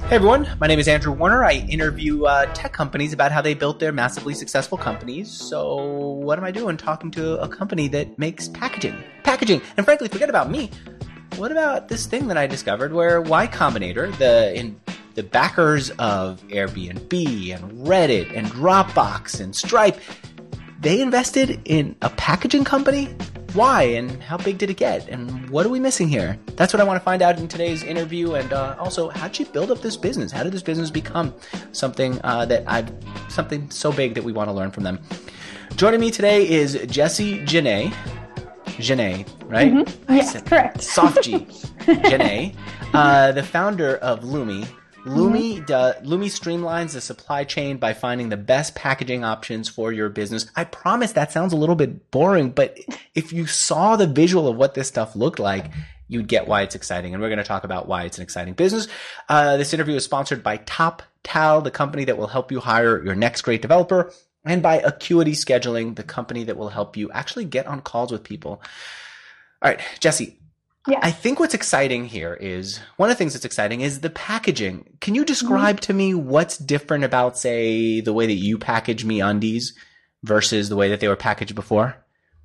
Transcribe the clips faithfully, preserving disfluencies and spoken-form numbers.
Hey everyone, my name is Andrew Warner. I interview uh, tech companies about how they built their massively successful companies. So what am I doing talking to a company that makes packaging? Packaging! And frankly, forget about me. What about this thing that I discovered where Y Combinator, the in, the backers of Airbnb and Reddit and Dropbox and Stripe, they invested in a packaging company? Why, and how big did it get, and what are we missing here? That's what I want to find out in today's interview, and uh, also, how did you build up this business? How did this business become something uh, that I've something so big that we want to learn from them? Joining me today is Jessie Genet. Genet, right? Mm-hmm. Yes, correct. Soft G. Genet, uh, the founder of Lumi. Lumi, mm-hmm. do, Lumi streamlines the supply chain by finding the best packaging options for your business. I promise that sounds a little bit boring, but if you saw the visual of what this stuff looked like, you'd get why it's exciting. And we're going to talk about why it's an exciting business. Uh, this interview is sponsored by TopTal, the company that will help you hire your next great developer, and by Acuity Scheduling, the company that will help you actually get on calls with people. All right, Jessie. Yes. I think what's exciting here is, one of the things that's exciting is the packaging. Can you describe mm-hmm. to me what's different about, say, the way that you package MeUndies versus the way that they were packaged before?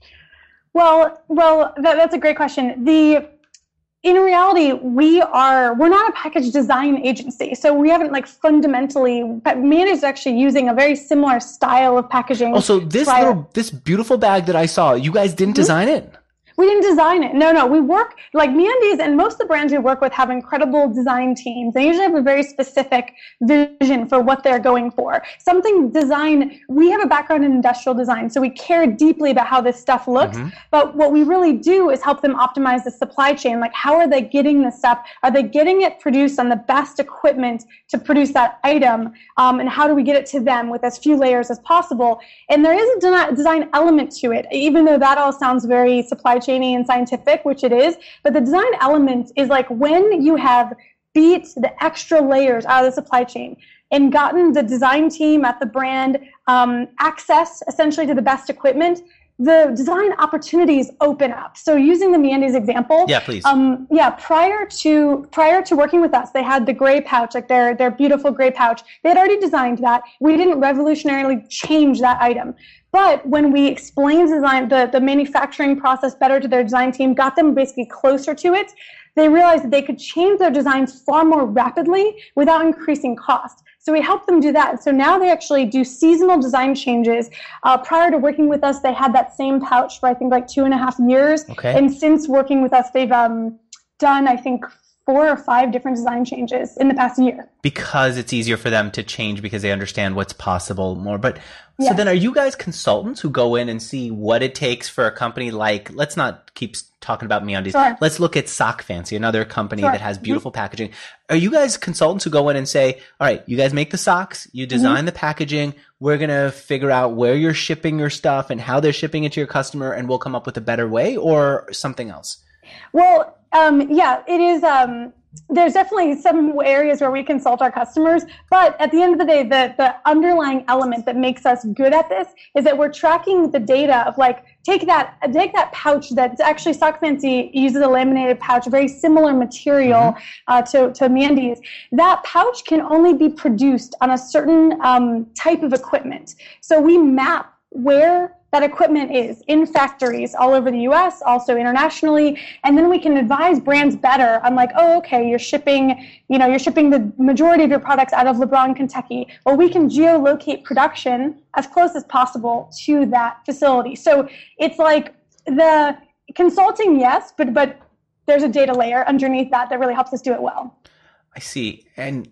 Well, well, that, that's a great question. The in reality, we are we're not a package design agency, so we haven't like fundamentally. MeUndies is actually using a very similar style of packaging. Also, this prior. little this beautiful bag that I saw, you guys didn't mm-hmm. design it. We didn't design it. No, no. We work, like MeUndies and most of the brands we work with have incredible design teams. They usually have a very specific vision for what they're going for. Something design, we have a background in industrial design, so we care deeply about how this stuff looks. Mm-hmm. But what we really do is help them optimize the supply chain. Like, how are they getting this stuff? Are they getting it produced on the best equipment to produce that item? Um, and how do we get it to them with as few layers as possible? And there is a de- design element to it, even though that all sounds very supply chain and scientific, which it is, but the design element is like when you have beat the extra layers out of the supply chain and gotten the design team at the brand um, access essentially to the best equipment, the design opportunities open up. So using the MeUndies example, yeah, please. Um, yeah, prior to prior to working with us, they had the gray pouch, like their their beautiful gray pouch. They had already designed that. We didn't revolutionarily change that item. But when we explained design, the, the manufacturing process better to their design team, got them basically closer to it, they realized that they could change their designs far more rapidly without increasing cost. So we helped them do that. So now they actually do seasonal design changes. Uh, prior to working with us, they had that same pouch for, I think, like two and a half years. Okay. And since working with us, they've um, done, I think, four or five different design changes in the past year. Because it's easier for them to change because they understand what's possible more. But so yes. then are you guys consultants who go in and see what it takes for a company like, let's not keep talking about MeUndies. Sure. Let's look at Sock Fancy, another company Sure. that has beautiful mm-hmm. packaging. Are you guys consultants who go in and say, all right, you guys make the socks, you design mm-hmm. the packaging, we're going to figure out where you're shipping your stuff and how they're shipping it to your customer, and we'll come up with a better way, or something else? Well, um, yeah, it is... Um, There's definitely some areas where we consult our customers, but at the end of the day, the, the underlying element that makes us good at this is that we're tracking the data of like, take that take that pouch that actually Sock Fancy uses a laminated pouch, a very similar material mm-hmm. uh, to, to MeUndies. That pouch can only be produced on a certain um, type of equipment. So we map where that equipment is in factories all over the U S, also internationally, and then we can advise brands better on like, oh, okay, you're shipping, you know, you're shipping the majority of your products out of LeBron, Kentucky. Well, we can geolocate production as close as possible to that facility. So it's like the consulting, yes, but but there's a data layer underneath that that really helps us do it well. I see. And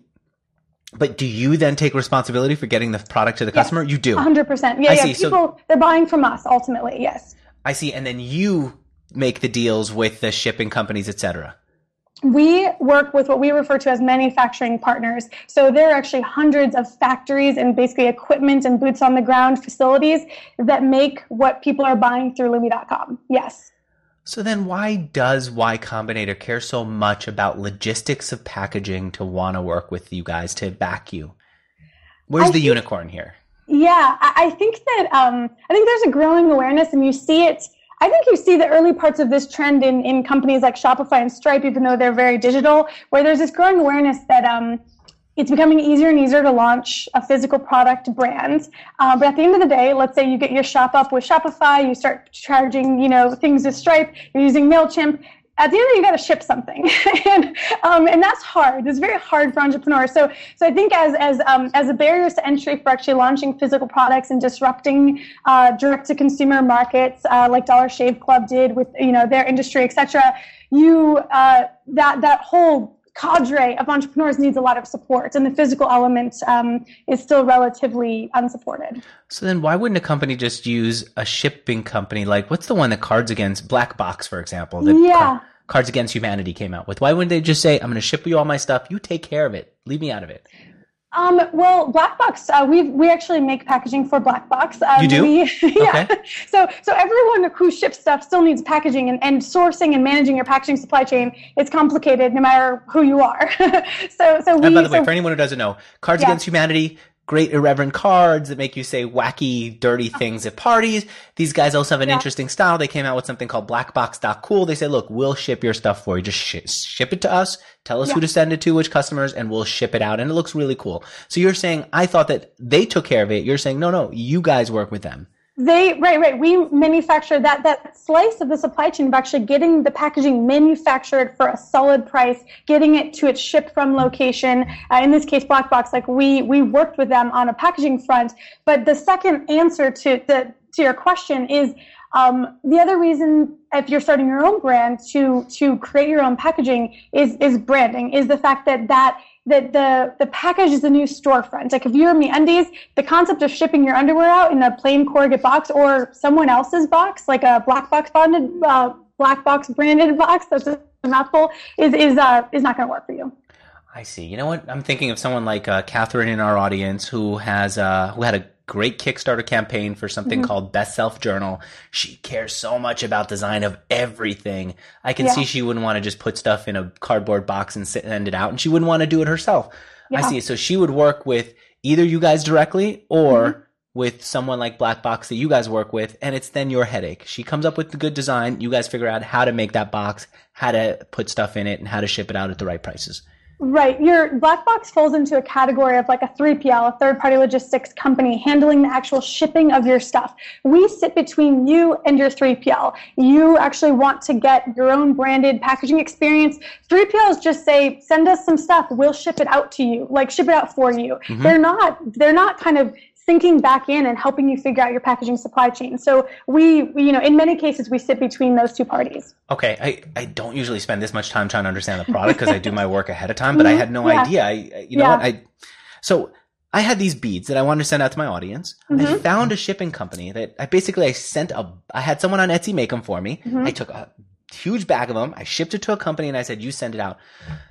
but do you then take responsibility for getting the product to the customer? Yes, you do. one hundred percent. Yeah, I yeah. see. People, So, they're buying from us ultimately, yes. I see. And then you make the deals with the shipping companies, et cetera. We work with what we refer to as manufacturing partners. So there are actually hundreds of factories and basically equipment and boots on the ground facilities that make what people are buying through Lumi dot com. Yes. So then why does Y Combinator care so much about logistics of packaging to want to work with you guys, to back you? Where's I the think, unicorn here? Yeah, I, I think that um, I think there's a growing awareness, and you see it. I think you see the early parts of this trend in, in companies like Shopify and Stripe, even though they're very digital, where there's this growing awareness that um, It's becoming easier and easier to launch a physical product brand. Uh, but at the end of the day, let's say you get your shop up with Shopify, you start charging, you know, things with Stripe, you're using MailChimp. At the end of the day, you got to ship something, and um, and that's hard. It's very hard for entrepreneurs. So so I think as as um, as a barriers to entry for actually launching physical products and disrupting uh, direct to consumer markets, uh, like Dollar Shave Club did with you know their industry, et cetera. You uh, that that whole cadre of entrepreneurs needs a lot of support, and the physical element um, is still relatively unsupported. So then why wouldn't a company just use a shipping company? Like, what's the one that Cards Against, Black Box, for example, that yeah. Car- Cards Against Humanity came out with? Why wouldn't they just say, I'm going to ship you all my stuff, you take care of it, leave me out of it? Um, well, Black Box, uh, we we actually make packaging for Black Box. Um, you do? We, yeah. Okay. So so everyone who ships stuff still needs packaging, and, and sourcing and managing your packaging supply chain is complicated no matter who you are. so so we. And by the way, so, for anyone who doesn't know, Cards yeah. Against Humanity, great irreverent cards that make you say wacky, dirty things at parties. These guys also have an yeah. interesting style. They came out with something called blackbox dot cool. They said, look, we'll ship your stuff for you. Just sh- ship it to us. Tell us yeah. who to send it to, which customers, and we'll ship it out. And it looks really cool. So you're saying, I thought that they took care of it. You're saying, no, no, you guys work with them. They right, right. We manufacture that that slice of the supply chain of actually getting the packaging manufactured for a solid price, getting it to its ship from location. Uh, in this case, Black Box. Like we we worked with them on a packaging front. But the second answer to the to your question is um, the other reason if you're starting your own brand to to create your own packaging is is branding. Is the fact that that. that the, the package is the new storefront. Like if you're MeUndies, the concept of shipping your underwear out in a plain corrugate box or someone else's box, like a Black Box bonded, uh, Black Box branded box, that's a mouthful, is is uh, is not going to work for you. I see. You know what? I'm thinking of someone like uh, Catherine in our audience who has uh, who had a great Kickstarter campaign for something mm-hmm. called Best Self Journal. She cares so much about design of everything. I can yeah. see she wouldn't want to just put stuff in a cardboard box and send it out, and she wouldn't want to do it herself. Yeah. I see. So she would work with either you guys directly or mm-hmm. with someone like Black Box that you guys work with, and it's then your headache. She comes up with the good design. You guys figure out how to make that box, how to put stuff in it, and how to ship it out at the right prices. Right. Your Black Box falls into a category of like a three P L, a third-party logistics company, handling the actual shipping of your stuff. We sit between you and your three P L. You actually want to get your own branded packaging experience. three P Ls just say, send us some stuff. We'll ship it out to you, like ship it out for you. Mm-hmm. They're not, they're not kind of sinking back in and helping you figure out your packaging supply chain. So we, we, you know, in many cases, we sit between those two parties. Okay. I, I don't usually spend this much time trying to understand the product because I do my work ahead of time, but mm-hmm. I had no yeah. idea. I, you know yeah. what? I, so I had these beads that I wanted to send out to my audience. Mm-hmm. I found a shipping company that I basically, I sent a, I had someone on Etsy make them for me. Mm-hmm. I took a huge bag of them. I shipped it to a company and I said, you send it out.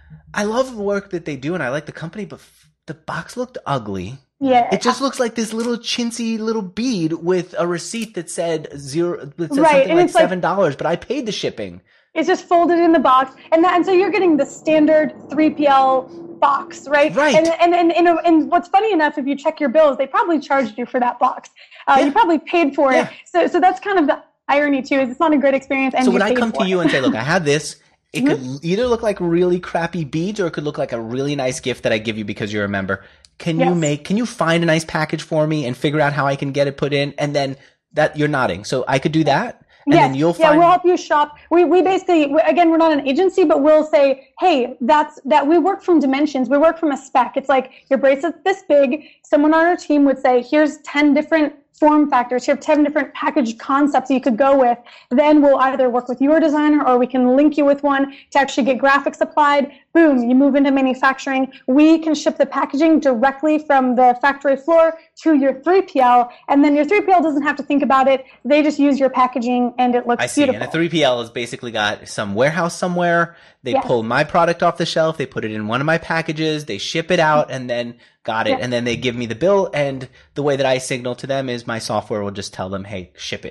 I love the work that they do and I like the company, but f- the box looked ugly. Yeah. It just looks like this little chintzy little bead with a receipt that said zero, that said right. something and like it's seven dollars, like, but I paid the shipping. It's just folded in the box, and that, and so you're getting the standard three P L box, right? Right. And and and and, and what's funny enough, if you check your bills, they probably charged you for that box. Uh, yeah. You probably paid for yeah. it. So so that's kind of the irony too. Is it's not a great experience. And so you when I paid come for to you it. and say, look, I had this. It mm-hmm. could either look like really crappy beads or it could look like a really nice gift that I give you because you're a member. Can yes. you make, can you find a nice package for me and figure out how I can get it put in? And then that you're nodding. So I could do that. And yes. then you'll yeah, find. we'll help you shop. We we basically, again, we're not an agency, but we'll say, hey, that's that we work from dimensions. We work from a spec. It's like your bracelet's this big. Someone on our team would say, here's ten different form factors. You have ten different package concepts you could go with. Then we'll either work with your designer or we can link you with one to actually get graphics applied. Boom, you move into manufacturing. We can ship the packaging directly from the factory floor to your three P L, and then your three P L doesn't have to think about it. They just use your packaging, and it looks I see. beautiful. And a three P L has basically got some warehouse somewhere. They yes. pull my product off the shelf. They put it in one of my packages. They ship it out, and then got it. Yeah. And then they give me the bill. And the way that I signal to them is my software will just tell them, hey, ship it.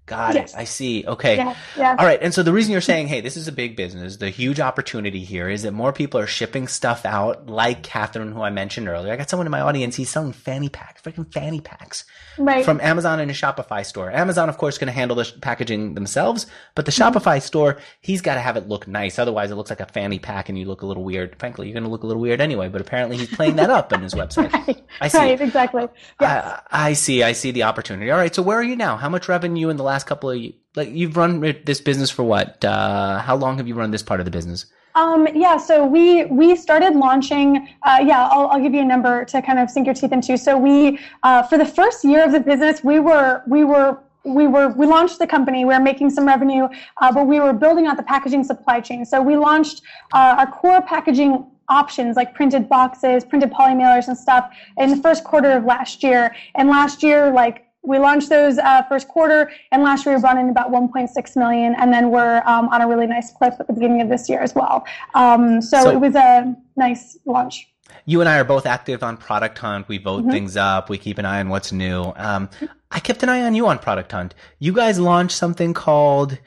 Got Yes. it. I see. Okay. Yeah, yeah. All right. And so the reason you're saying, hey, this is a big business, the huge opportunity here is that more people are shipping stuff out, like Catherine, who I mentioned earlier. I got someone in my audience, he's selling fanny packs, freaking fanny packs Right. from Amazon and a Shopify store. Amazon, of course, going to handle the sh- packaging themselves, but the Mm-hmm. Shopify store, he's got to have it look nice. Otherwise, it looks like a fanny pack and you look a little weird. Frankly, you're going to look a little weird anyway, but apparently he's playing that up on his website. Right. I see. Right, exactly. Yes. I, I see. I see the opportunity. All right. So where are you now? How much revenue in the last couple of, like, you've run this business for what? Uh, how long have you run this part of the business? Um, yeah, so we we started launching. Uh, yeah, I'll, I'll give you a number to kind of sink your teeth into. So we, uh, for the first year of the business, we were we were we were we launched the company. We were making some revenue, uh, but we were building out the packaging supply chain. So we launched uh, our core packaging options like printed boxes, printed polymailers, and stuff in the first quarter of last year. And last year, like. We launched those uh, first quarter, and last year we brought in about one point six million, and then we're um, on a really nice clip at the beginning of this year as well. Um, so, So- it was a nice launch. You and I are both active on Product Hunt. We vote Mhm. things up. We keep an eye on what's new. Um, I kept an eye on you on Product Hunt. You guys launched something called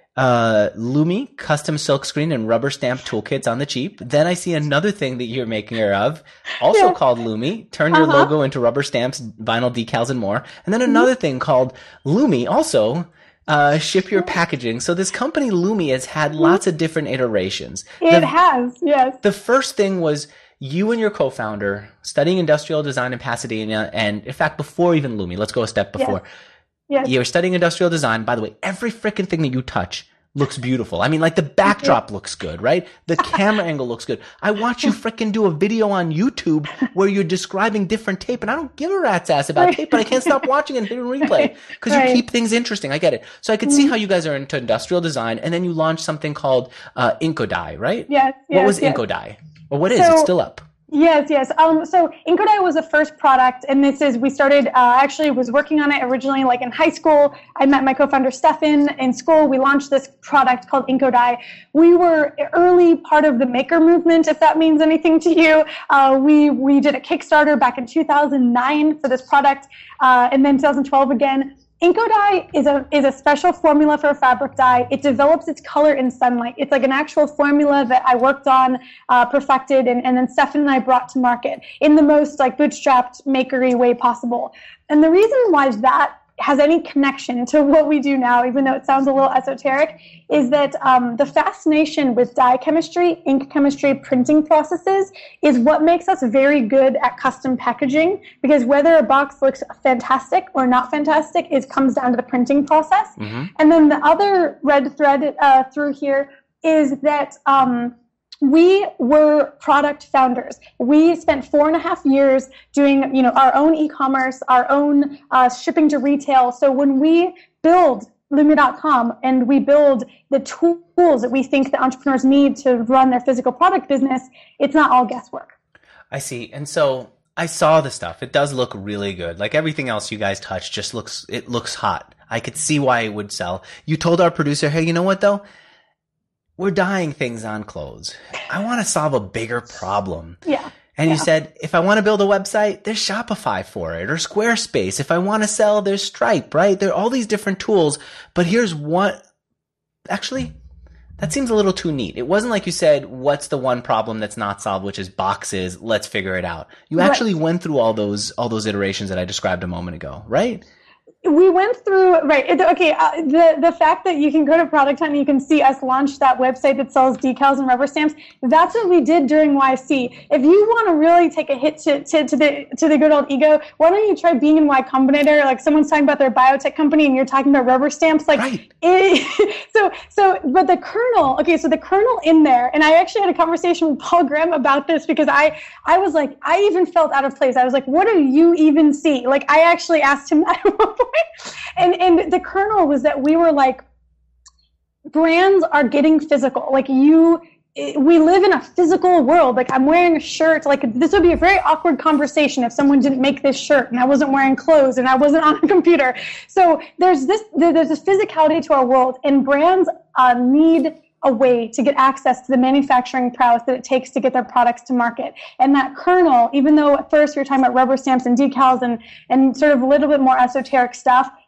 uh, Lumi Custom Silkscreen and Rubber Stamp Toolkits on the cheap. Then I see another thing that you're making of, also Yeah. called Lumi. Turn your Uh-huh. logo into rubber stamps, vinyl decals, and more. And then another thing called Lumi, also uh, ship your packaging. So this company Lumi has had lots of different iterations. It The- has, yes. the first thing was you and your co-founder studying industrial design in Pasadena. And in fact, before even Lumi, let's go a step before. Yes. You're studying industrial design. By the way, every freaking thing that you touch looks beautiful. I mean, like the backdrop looks good, right? The camera angle looks good. I watch you freaking do a video on YouTube where you're describing different tape, and I don't give a rat's ass about Right. tape, but I can't stop watching it and hitting replay because Right. you keep things interesting. I get it. So I could see how you guys are into industrial design, and then you launched something called uh, Inkodye, right? Yes, What yes, was yes. Inkodye? Or what is? So- It's still up. Yes, yes. Um, so Inkodye was the first product, and this is, we started, uh, actually was working on it originally like in high school. I met my co-founder Stefan in school. We launched this product called Inkodye. We were early part of the maker movement, if that means anything to you. Uh, we, we did a Kickstarter back in two thousand nine for this product, uh, and then two thousand twelve again. Inkodye is a is a special formula for a fabric dye. It develops its color in sunlight. It's like an actual formula that I worked on, uh, perfected, and, and then Stefan and I brought to market in the most like bootstrapped, makery way possible. And the reason why that has any connection to what we do now, even though it sounds a little esoteric, is that um, the fascination with dye chemistry, ink chemistry, printing processes is what makes us very good at custom packaging, because whether a box looks fantastic or not fantastic is comes down to the printing process. Mm-hmm. And then the other red thread uh, through here is that um, we were product founders. We spent four and a half years doing, you know, our own e-commerce, our own uh, shipping to retail. So when we build Lumi dot com and we build the tools that we think that entrepreneurs need to run their physical product business, it's not all guesswork. I see. And so I saw the stuff. It does look really good. Like everything else you guys touch just looks, it looks hot. I could see why it would sell. You told our producer, hey, you know what though? We're dyeing things on clothes. I want to solve a bigger problem. Yeah. And Yeah. you said, if I want to build a website, there's Shopify for it or Squarespace. If I want to sell, there's Stripe, right? There are all these different tools. But here's one. Actually, that seems a little too neat. It wasn't like you said, what's the one problem that's not solved, which is boxes. Let's figure it out. You Right. actually went through all those, all those iterations that I described a moment ago, right? We went through, right, it, okay, uh, the, the fact that you can go to Product Hunt and you can see us launch that website that sells decals and rubber stamps, that's what we did during Y C. If you want to really take a hit to, to, to the to the good old ego, why don't you try being in Y Combinator? Like someone's talking about their biotech company and you're talking about rubber stamps. Like, Right. it, so, so, but the kernel, okay, so the kernel in there, and I actually had a conversation with Paul Graham about this because I, I was like, I even felt out of place. I was like, what do you even see? Like, I actually asked him that at one point. And and the kernel was that we were like, brands are getting physical. Like you, we live in a physical world. Like I'm wearing a shirt. Like this would be a very awkward conversation if someone didn't make this shirt and I wasn't wearing clothes and I wasn't on a computer. So there's this there's this physicality to our world, and brands uh, need a way to get access to the manufacturing prowess that it takes to get their products to market. And that kernel, even though at first we were talking about rubber stamps and decals and, and sort of a little bit more esoteric stuff,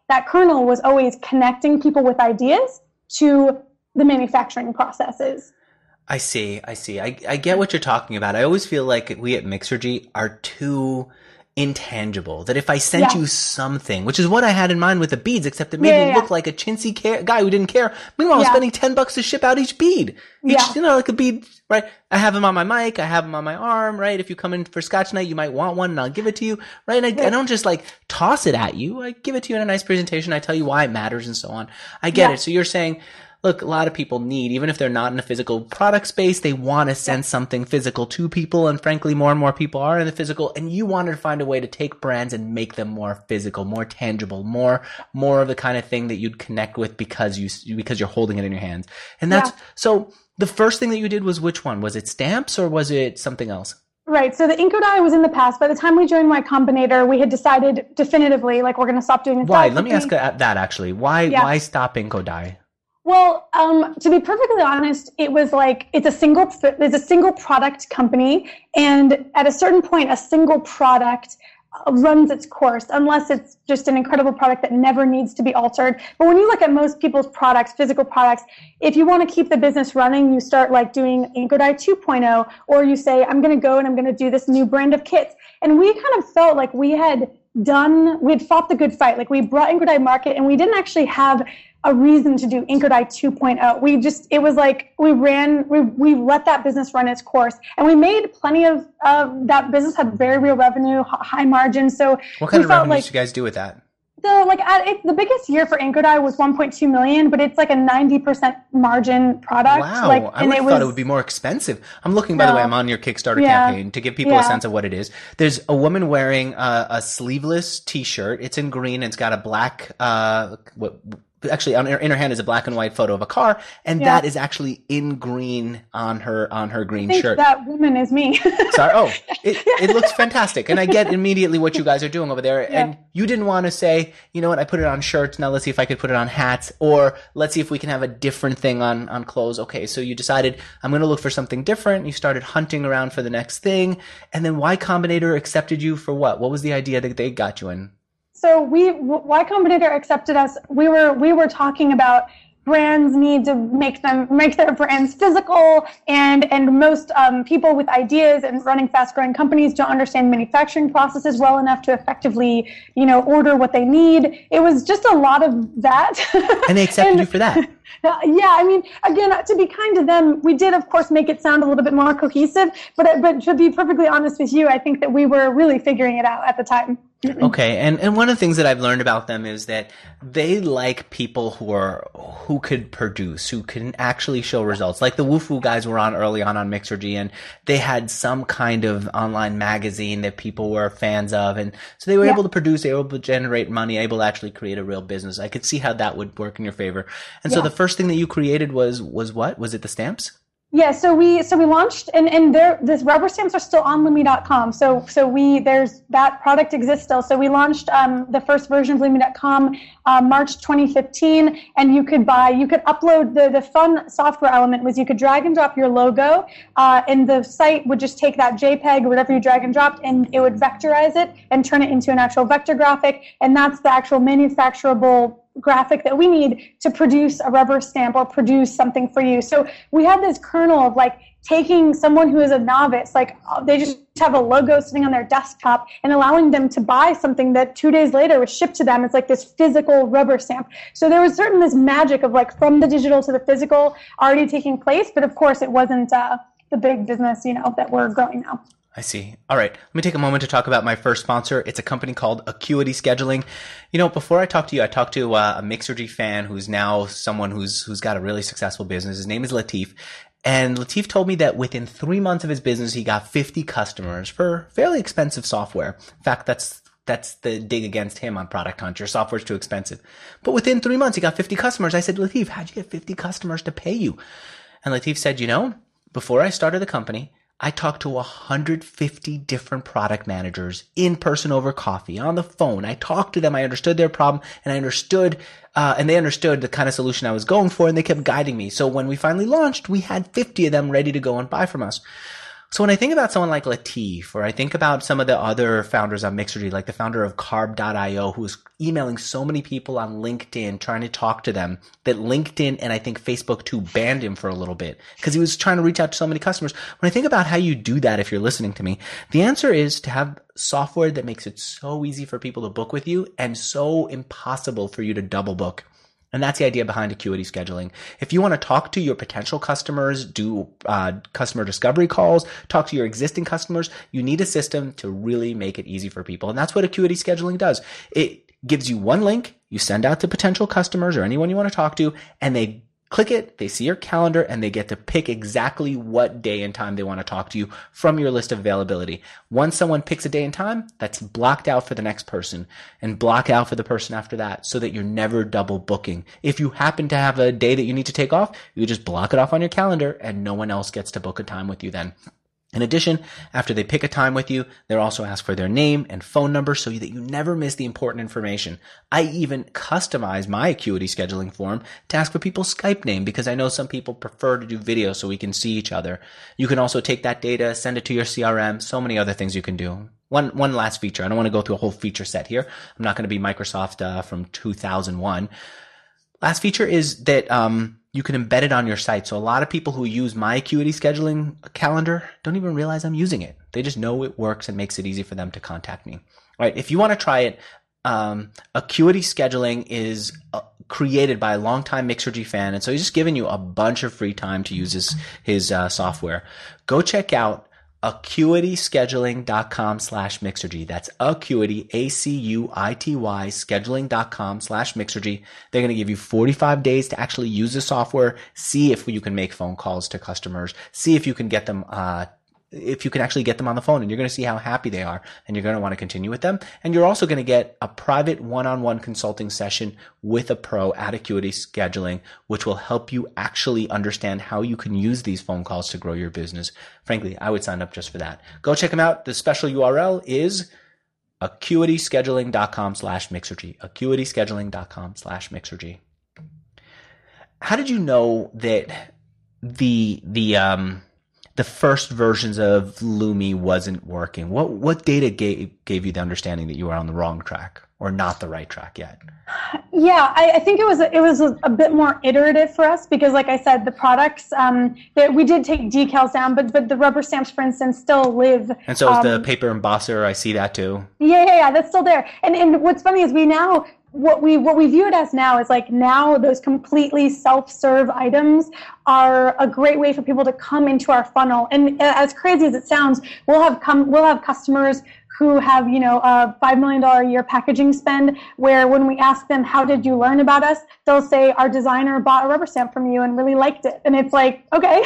that kernel was always connecting people with ideas to the manufacturing processes. I see. I see. I, I get what you're talking about. I always feel like we at Mixergy are too intangible, that if I sent yeah. you something, which is what I had in mind with the beads, except it made yeah, me yeah. look like a chintzy care- guy who didn't care. Meanwhile, yeah. I'm spending ten bucks to ship out each bead. Each, yeah. you know, like a bead, right? I have them on my mic. I have them on my arm, right? If you come in for Scotch night, you might want one and I'll give it to you, right? And I, yeah. I don't just like toss it at you. I give it to you in a nice presentation. I tell you why it matters and so on. I get yeah. it. So you're saying, look, a lot of people need, even if they're not in a physical product space, they want to send something physical to people. And frankly, more and more people are in the physical. And you wanted to find a way to take brands and make them more physical, more tangible, more, more of the kind of thing that you'd connect with because you, because you're holding it in your hands. And that's, yeah. so the first thing that you did was which one? Was it stamps or was it something else? Right. So the Inkodye was in the past. By the time we joined Y Combinator, we had decided definitively, like, we're going to stop doing it. Why? Let me ask that actually. Why, yeah. why stop Inkodye? Well, um, to be perfectly honest, it was like, it's a single, it's a single product company. And at a certain point, a single product runs its course, unless it's just an incredible product that never needs to be altered. But when you look at most people's products, physical products, if you want to keep the business running, you start like doing Inkodye two point oh, or you say, I'm going to go and I'm going to do this new brand of kits. And we kind of felt like we had done, we'd fought the good fight. Like, we brought Inkodye market and we didn't actually have a reason to do Inkodye two point oh. We just, it was like, we ran, we we let that business run its course. And we made plenty of, uh, that business had very real revenue, high margins. So what kind of revenue like, did you guys do with that? So like at it, the biggest year for Inkodye was one point two million, but it's like a ninety percent margin product. Wow. Like, I would have thought it would be more expensive. I'm looking, by no. the way, I'm on your Kickstarter yeah. campaign to give people yeah. a sense of what it is. There's a woman wearing a, a sleeveless t-shirt. It's in green. It's got a black, uh, what, actually on her, in her hand is a black and white photo of a car, and yeah. that is actually in green on her on her green I think shirt. That woman is me. Sorry. Oh, it it looks fantastic, and I get immediately what you guys are doing over there. Yeah. And you didn't want to say, you know what, I put it on shirts. Now let's see if I could put it on hats, or let's see if we can have a different thing on on clothes. Okay, so you decided I'm going to look for something different. You started hunting around for the next thing, and then Y Combinator accepted you for what? What was the idea that they got you in? So we, Y Combinator accepted us. We were, we were talking about brands need to make them, make their brands physical, and, and most, um, people with ideas and running fast growing companies don't understand manufacturing processes well enough to effectively, you know, order what they need. It was just a lot of that. And they accepted and, you for that. Yeah, I mean, again, to be kind to them, we did, of course, make it sound a little bit more cohesive, but, but to be perfectly honest with you, I think that we were really figuring it out at the time. Okay, and, and one of the things that I've learned about them is that they like people who are who could produce, who can actually show results. Like the Wufoo guys were on early on on Mixergy, and they had some kind of online magazine that people were fans of, and so they were yeah. able to produce, they were able to generate money, able to actually create a real business. I could see how that would work in your favor. And yeah. so the first thing that you created was was what? Was it the stamps? Yeah, so we so we launched, and and there this rubber stamps are still on Lumi dot com. So so we there's that product exists still. So we launched um, the first version of Lumi dot com uh, March twenty fifteen, and you could buy you could upload the the fun software element was you could drag and drop your logo, uh, and the site would just take that JPEG or whatever you drag and dropped, and it would vectorize it and turn it into an actual vector graphic, and that's the actual manufacturable graphic that we need to produce a rubber stamp or produce something for you. So we had this kernel of like taking someone who is a novice, like they just have a logo sitting on their desktop, and allowing them to buy something that two days later was shipped to them. It's like this physical rubber stamp. So there was certain this magic of like from the digital to the physical already taking place, but of course it wasn't uh, the big business, you know, that we're growing now. I see. All right. Let me take a moment to talk about my first sponsor. It's a company called Acuity Scheduling. You know, before I talk to you, I talked to uh, a Mixergy fan who's now someone who's who's got a really successful business. His name is Latif. And Latif told me that within three months of his business, he got fifty customers for fairly expensive software. In fact, that's that's the dig against him on Product Hunt. Your software's too expensive. But within three months, he got fifty customers. I said, Latif, how'd you get fifty customers to pay you? And Latif said, you know, before I started the company, I talked to one hundred fifty different product managers in person over coffee, on the phone. I talked to them. I understood their problem, and I understood, uh, and they understood the kind of solution I was going for, and they kept guiding me. So when we finally launched, we had fifty of them ready to go and buy from us. So when I think about someone like Lateef, or I think about some of the other founders on Mixergy, like the founder of Carb dot io, who was emailing so many people on LinkedIn trying to talk to them, that LinkedIn and I think Facebook too banned him for a little bit because he was trying to reach out to so many customers. When I think about how you do that, if you're listening to me, the answer is to have software that makes it so easy for people to book with you and so impossible for you to double book. And that's the idea behind Acuity Scheduling. If you want to talk to your potential customers, do uh, customer discovery calls, talk to your existing customers, you need a system to really make it easy for people. And that's what Acuity Scheduling does. It gives you one link, you send out to potential customers or anyone you want to talk to, and they click it, they see your calendar, and they get to pick exactly what day and time they want to talk to you from your list of availability. Once someone picks a day and time, that's blocked out for the next person and block out for the person after that so that you're never double booking. If you happen to have a day that you need to take off, you just block it off on your calendar and no one else gets to book a time with you then. In addition, after they pick a time with you, they'll also ask for their name and phone number so that you never miss the important information. I even customize my Acuity scheduling form to ask for people's Skype name because I know some people prefer to do video so we can see each other. You can also take that data, send it to your C R M, so many other things you can do. One one last feature. I don't want to go through a whole feature set here. I'm not going to be Microsoft uh, from two thousand one. Last feature is that um you can embed it on your site. So a lot of people who use my Acuity scheduling calendar don't even realize I'm using it. They just know it works and makes it easy for them to contact me. All right. If you want to try it, um, Acuity scheduling is uh, created by a longtime Mixergy fan. And so he's just giving you a bunch of free time to use his, his uh, software. Go check out acuityscheduling.com slash Mixergy. That's Acuity, A C U I T Y, scheduling.com slash Mixergy. They're going to give you forty-five days to actually use the software, see if you can make phone calls to customers, see if you can get them, uh, if you can actually get them on the phone, and you're going to see how happy they are, and you're going to want to continue with them. And you're also going to get a private one-on-one consulting session with a pro at Acuity Scheduling, which will help you actually understand how you can use these phone calls to grow your business. Frankly, I would sign up just for that. Go check them out. The special U R L is acuityscheduling.com slash Mixergy. acuityscheduling.com slash Mixergy. How did you know that the, the, um, the first versions of Lumi wasn't working? What what data gave gave you the understanding that you were on the wrong track or not the right track yet? Yeah, I, I think it was it was a, a bit more iterative for us because, like I said, the products um, that we did take decals down, but but the rubber stamps, for instance, still live. And so is um, the paper embosser. I see that too. Yeah, yeah, yeah. That's still there. And and what's funny is we now. What we what we view it as now is like now those completely self-serve items are a great way for people to come into our funnel. And as crazy as it sounds, we'll have come we'll have customers who have, you know, a five million dollars a year packaging spend where when we ask them, how did you learn about us? They'll say, our designer bought a rubber stamp from you and really liked it. And it's like, okay.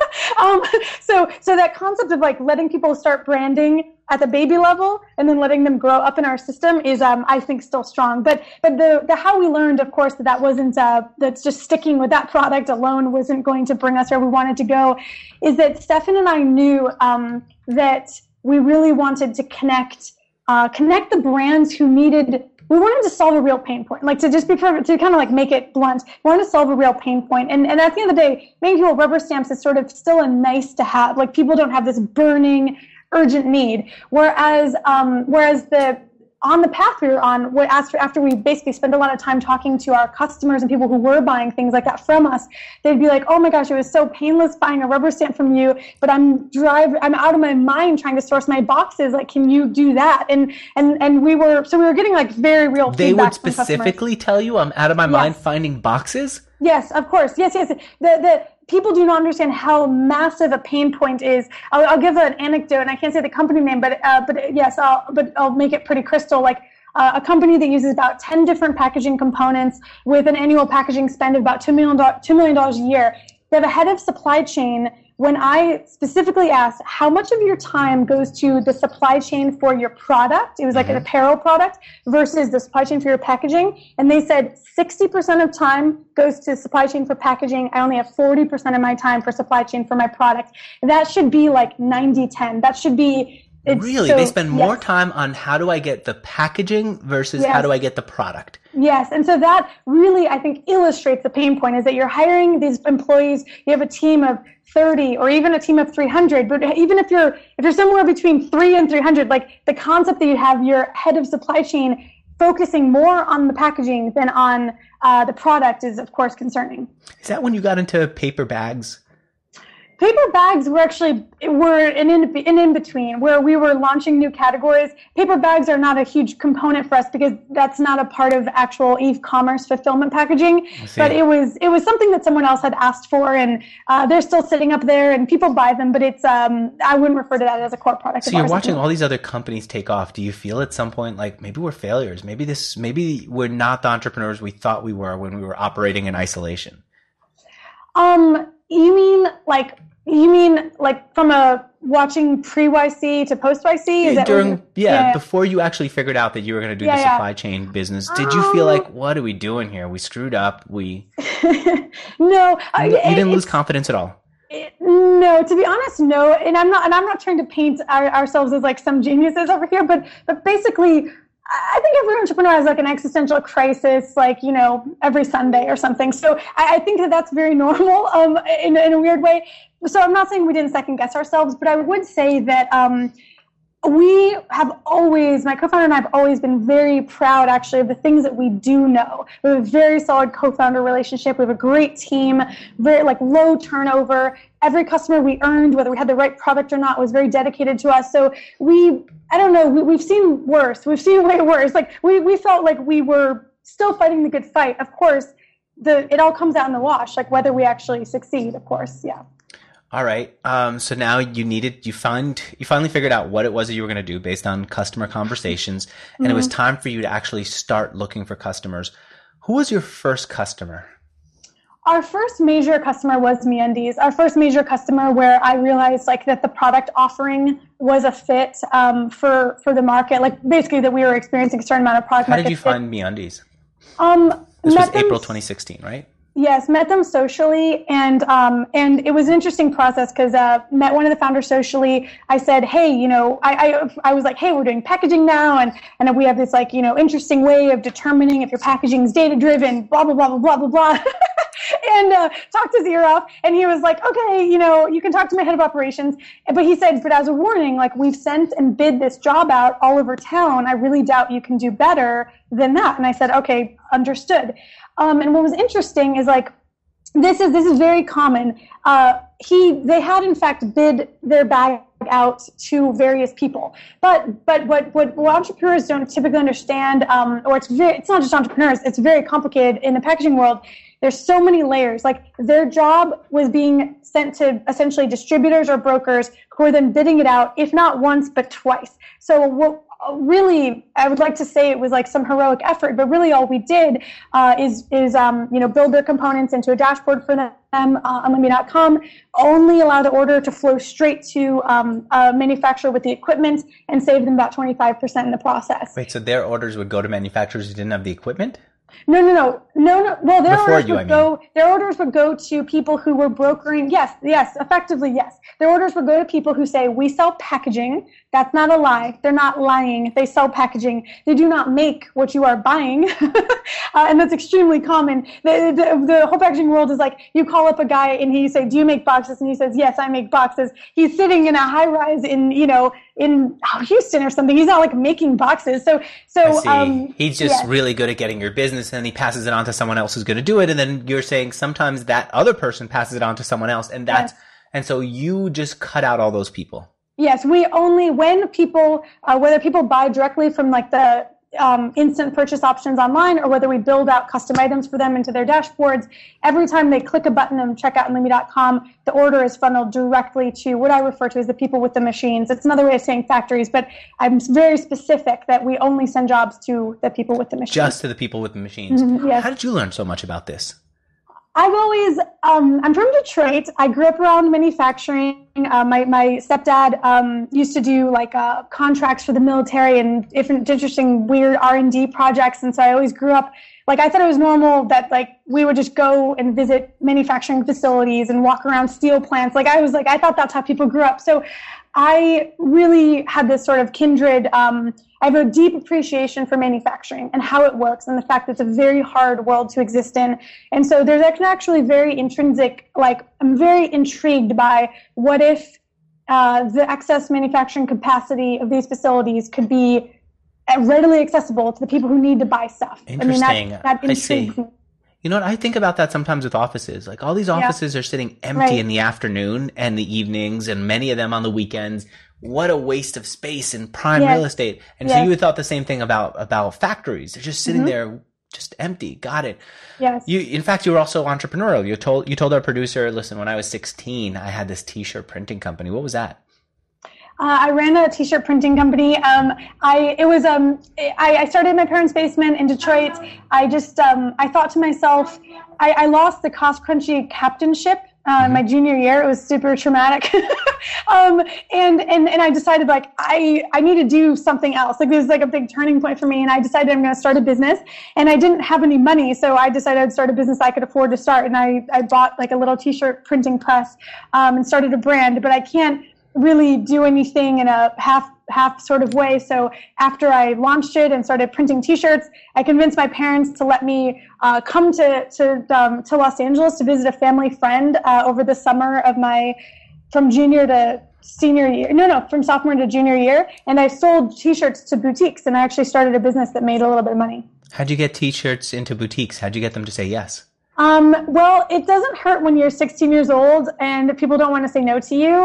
um, so, so that concept of like letting people start branding at the baby level and then letting them grow up in our system is, um, I think, still strong. But, but the, the how we learned, of course, that that wasn't, uh, that's just sticking with that product alone wasn't going to bring us where we wanted to go, is that Stefan and I knew um, that we really wanted to connect, uh, connect the brands who needed. We wanted to solve a real pain point, like to just be perfect, to kind of like make it blunt. We wanted to solve a real pain point, and and at the end of the day, making people rubber stamps is sort of still a nice to have. Like people don't have this burning, urgent need. Whereas, um, whereas the on the path we were on, after, after we basically spent a lot of time talking to our customers and people who were buying things like that from us, they'd be like, oh my gosh, it was so painless buying a rubber stamp from you, but I'm drive, I'm out of my mind trying to source my boxes. Like, can you do that? And and and we were, so we were getting like very real they feedback would specifically tell you, I'm out of my yes. mind finding boxes? Yes, of course. Yes, yes. The the people do not understand how massive a pain point is. I'll, I'll give an anecdote, and I can't say the company name, but uh, but yes, I'll but I'll make it pretty crystal. Like uh, a company that uses about ten different packaging components with an annual packaging spend of about two million dollars, two million dollars a year. They have a head of supply chain. When I specifically asked how much of your time goes to the supply chain for your product, it was like mm-hmm. an apparel product, versus the supply chain for your packaging, and they said sixty percent of time goes to supply chain for packaging. I only have forty percent of my time for supply chain for my product. That should be like ninety ten. That should be It's really? so, They spend more yes. time on how do I get the packaging versus Yes. how do I get the product? Yes, and so that really, I think, illustrates the pain point is that you're hiring these employees, you have a team of thirty or even a team of three hundred, but even if you're if you're somewhere between three and three hundred, like the concept that you have your head of supply chain focusing more on the packaging than on uh, the product is, of course, concerning. Is that when you got into paper bags? Paper bags were actually were an in, an in between where we were launching new categories. Paper bags are not a huge component for us because that's not a part of actual e-commerce fulfillment packaging. But it was it was something that someone else had asked for, and uh, they're still sitting up there, and people buy them. But it's um, I wouldn't refer to that as a core product. So you're watching all these other companies take off. Do you feel at some point like maybe we're failures? Maybe this maybe we're not the entrepreneurs we thought we were when we were operating in isolation? Um, you mean like? You mean like from a watching pre-Y C to post-Y C? Is yeah, that during yeah, yeah, before you actually figured out that you were going to do yeah, the yeah. supply chain business, did you feel like, what are we doing here? We screwed up. We no, you, you didn't lose confidence at all. It, no, to be honest, no. And I'm not. And I'm not trying to paint our, ourselves as like some geniuses over here, but but basically. I think every entrepreneur has like an existential crisis, like, you know, every Sunday or something. So I, I think that that's very normal um, in, in a weird way. So I'm not saying we didn't second guess ourselves, but I would say that um, we have always, my co-founder and I have always been very proud actually of the things that we do know. We have a very solid co-founder relationship. We have a great team, very like low turnover. Every customer we earned, whether we had the right product or not, was very dedicated to us. So we, I don't know, we, we've seen worse. We've seen way worse. Like we, we felt like we were still fighting the good fight. Of course, the it all comes out in the wash, like whether we actually succeed, of course. Yeah. All right. Um, so now you needed, you find, you finally figured out what it was that you were going to do based on customer conversations. And mm-hmm. it was time for you to actually start looking for customers. Who was your first customer? Our first major customer was MeUndies. Our first major customer where I realized like that the product offering was a fit um, for, for the market. Like basically that we were experiencing a certain amount of product How market did you fit. find MeUndies? Um, this was them, April twenty sixteen, right? Yes, met them socially, and um, and it was an interesting process because uh, met one of the founders socially. I said, hey, you know, I, I I was like, hey, we're doing packaging now, and and we have this like you know interesting way of determining if your packaging is data driven, blah blah blah blah blah blah blah. And uh, talked his ear off, and he was like, okay, you know, you can talk to my head of operations. But he said, but as a warning, like we've sent and bid this job out all over town. I really doubt you can do better than that. And I said, okay, understood. Um, and what was interesting is like, this is this is very common. Uh, he they had in fact bid their bag out to various people, but but what what, what entrepreneurs don't typically understand, um, or it's very, it's not just entrepreneurs, it's very complicated in the packaging world. There's so many layers. Like their job was being sent to essentially distributors or brokers who are then bidding it out, if not once but twice. So what? Really, I would like to say it was like some heroic effort, but really all we did uh, is is um, you know build their components into a dashboard for them uh, on Limby dot com. Only allow the order to flow straight to um, a manufacturer with the equipment, and save them about twenty-five percent in the process. Wait, so their orders would go to manufacturers who didn't have the equipment? No, no, no, no, no. Well, their Before orders you, would I mean. go. Their orders would go to people who were brokering. Yes, yes, effectively, yes. Their orders would go to people who say, "We sell packaging." That's not a lie. They're not lying. They sell packaging. They do not make what you are buying, uh, and that's extremely common. The, the the whole packaging world is like you call up a guy and he say, "Do you make boxes?" And he says, "Yes, I make boxes." He's sitting in a high rise in you know in Houston or something. He's not like making boxes. So so I see. Um, He's just yes. really good at getting your business, and then he passes it on to someone else who's going to do it. And then you're saying sometimes that other person passes it on to someone else, and that's Yes. and so you just cut out all those people. Yes, we only, when people, uh, whether people buy directly from like the um, instant purchase options online or whether we build out custom items for them into their dashboards, every time they click a button and check out on Limby dot com, the order is funneled directly to what I refer to as the people with the machines. It's another way of saying factories, but I'm very specific that we only send jobs to the people with the machines. Just to the people with the machines. Mm-hmm, yes. How did you learn so much about this? I've always, um, I'm from Detroit. I grew up around manufacturing. Uh, my my stepdad um, used to do like uh, contracts for the military and different interesting weird R and D projects, and so I always grew up like I thought it was normal that like we would just go and visit manufacturing facilities and walk around steel plants. Like I was like I thought that's how people grew up. So I really had this sort of kindred. Um, I have a deep appreciation for manufacturing and how it works and the fact that it's a very hard world to exist in. And so there's actually very intrinsic, like I'm very intrigued by what if uh, the excess manufacturing capacity of these facilities could be readily accessible to the people who need to buy stuff. Interesting. I mean, that, that I see. me. You know what? I think about that sometimes with offices. Like all these offices yeah. are sitting empty right. in the afternoon and the evenings, and many of them on the weekends. What a waste of space in prime yes. real estate. And yes. so you had thought the same thing about, about factories. They're just sitting mm-hmm. there, just empty. Got it. Yes. You, in fact, you were also entrepreneurial. You told, you told our producer, listen, when I was sixteen, I had this t-shirt printing company. What was that? Uh, I ran a t-shirt printing company. Um, I, it was, um, I, I started in my parents' basement in Detroit. I just, um, I thought to myself, I, I lost the cost crunchy captainship Uh, mm-hmm. my junior year. It was super traumatic. um, and, and, and I decided like, I, I need to do something else. Like this is like a big turning point for me. And I decided I'm going to start a business, and I didn't have any money. So I decided I'd start a business I could afford to start. And I, I bought like a little t-shirt printing press, um, and started a brand, but I can't really do anything in a half half sort of way. So after I launched it and started printing t-shirts, I convinced my parents to let me uh, come to to um, to Los Angeles to visit a family friend uh, over the summer of my from junior to senior year. No, no, from sophomore to junior year. And I sold t-shirts to boutiques, and I actually started a business that made a little bit of money. How'd you get t-shirts into boutiques? How'd you get them to say yes? Um, well, it doesn't hurt when you're sixteen years old and people don't want to say no to you.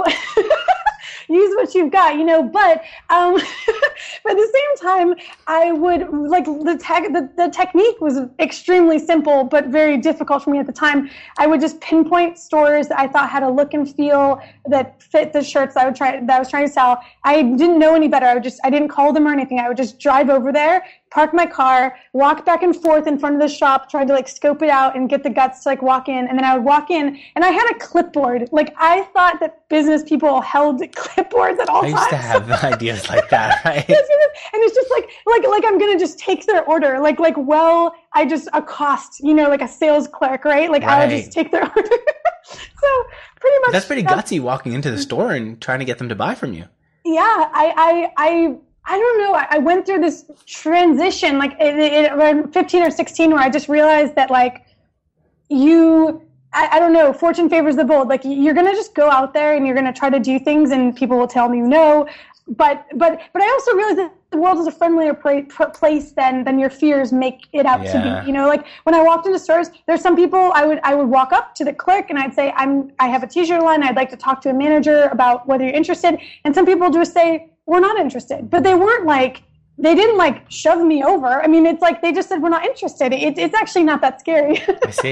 Use what you've got, you know, but, um, but at the same time, I would, like, the, te- the the technique was extremely simple, but very difficult for me at the time. I would just pinpoint stores that I thought had a look and feel that fit the shirts that I would try, that I was trying to sell. I didn't know any better. I would just, I didn't call them or anything. I would just drive over there, park my car, walk back and forth in front of the shop, try to like scope it out and get the guts to like walk in. And then I would walk in, and I had a clipboard. Like I thought that business people held clipboards at all times. I used to have ideas like that, right? And it's just like, like, like I'm going to just take their order. Like, like, well, I just accost, you know, like a sales clerk, right? Like right. I would just take their order. So pretty much. That's pretty that's, gutsy walking into the store and trying to get them to buy from you. Yeah. I, I, I, I don't know. I went through this transition, like it, it, around fifteen or sixteen, where I just realized that, like, you, I, I don't know, fortune favors the bold. Like, you're going to just go out there and you're going to try to do things, and people will tell you no. But, but, but I also realized that the world is a friendlier pla- place than, than your fears make it out yeah. to be. You know, like when I walked into stores, there's some people I would, I would walk up to the clerk and I'd say, I'm, I have a t-shirt line. I'd like to talk to a manager about whether you're interested. And some people just say, we're not interested. But they weren't like, they didn't like shove me over. I mean, it's like they just said, we're not interested. It, it's actually not that scary. I see.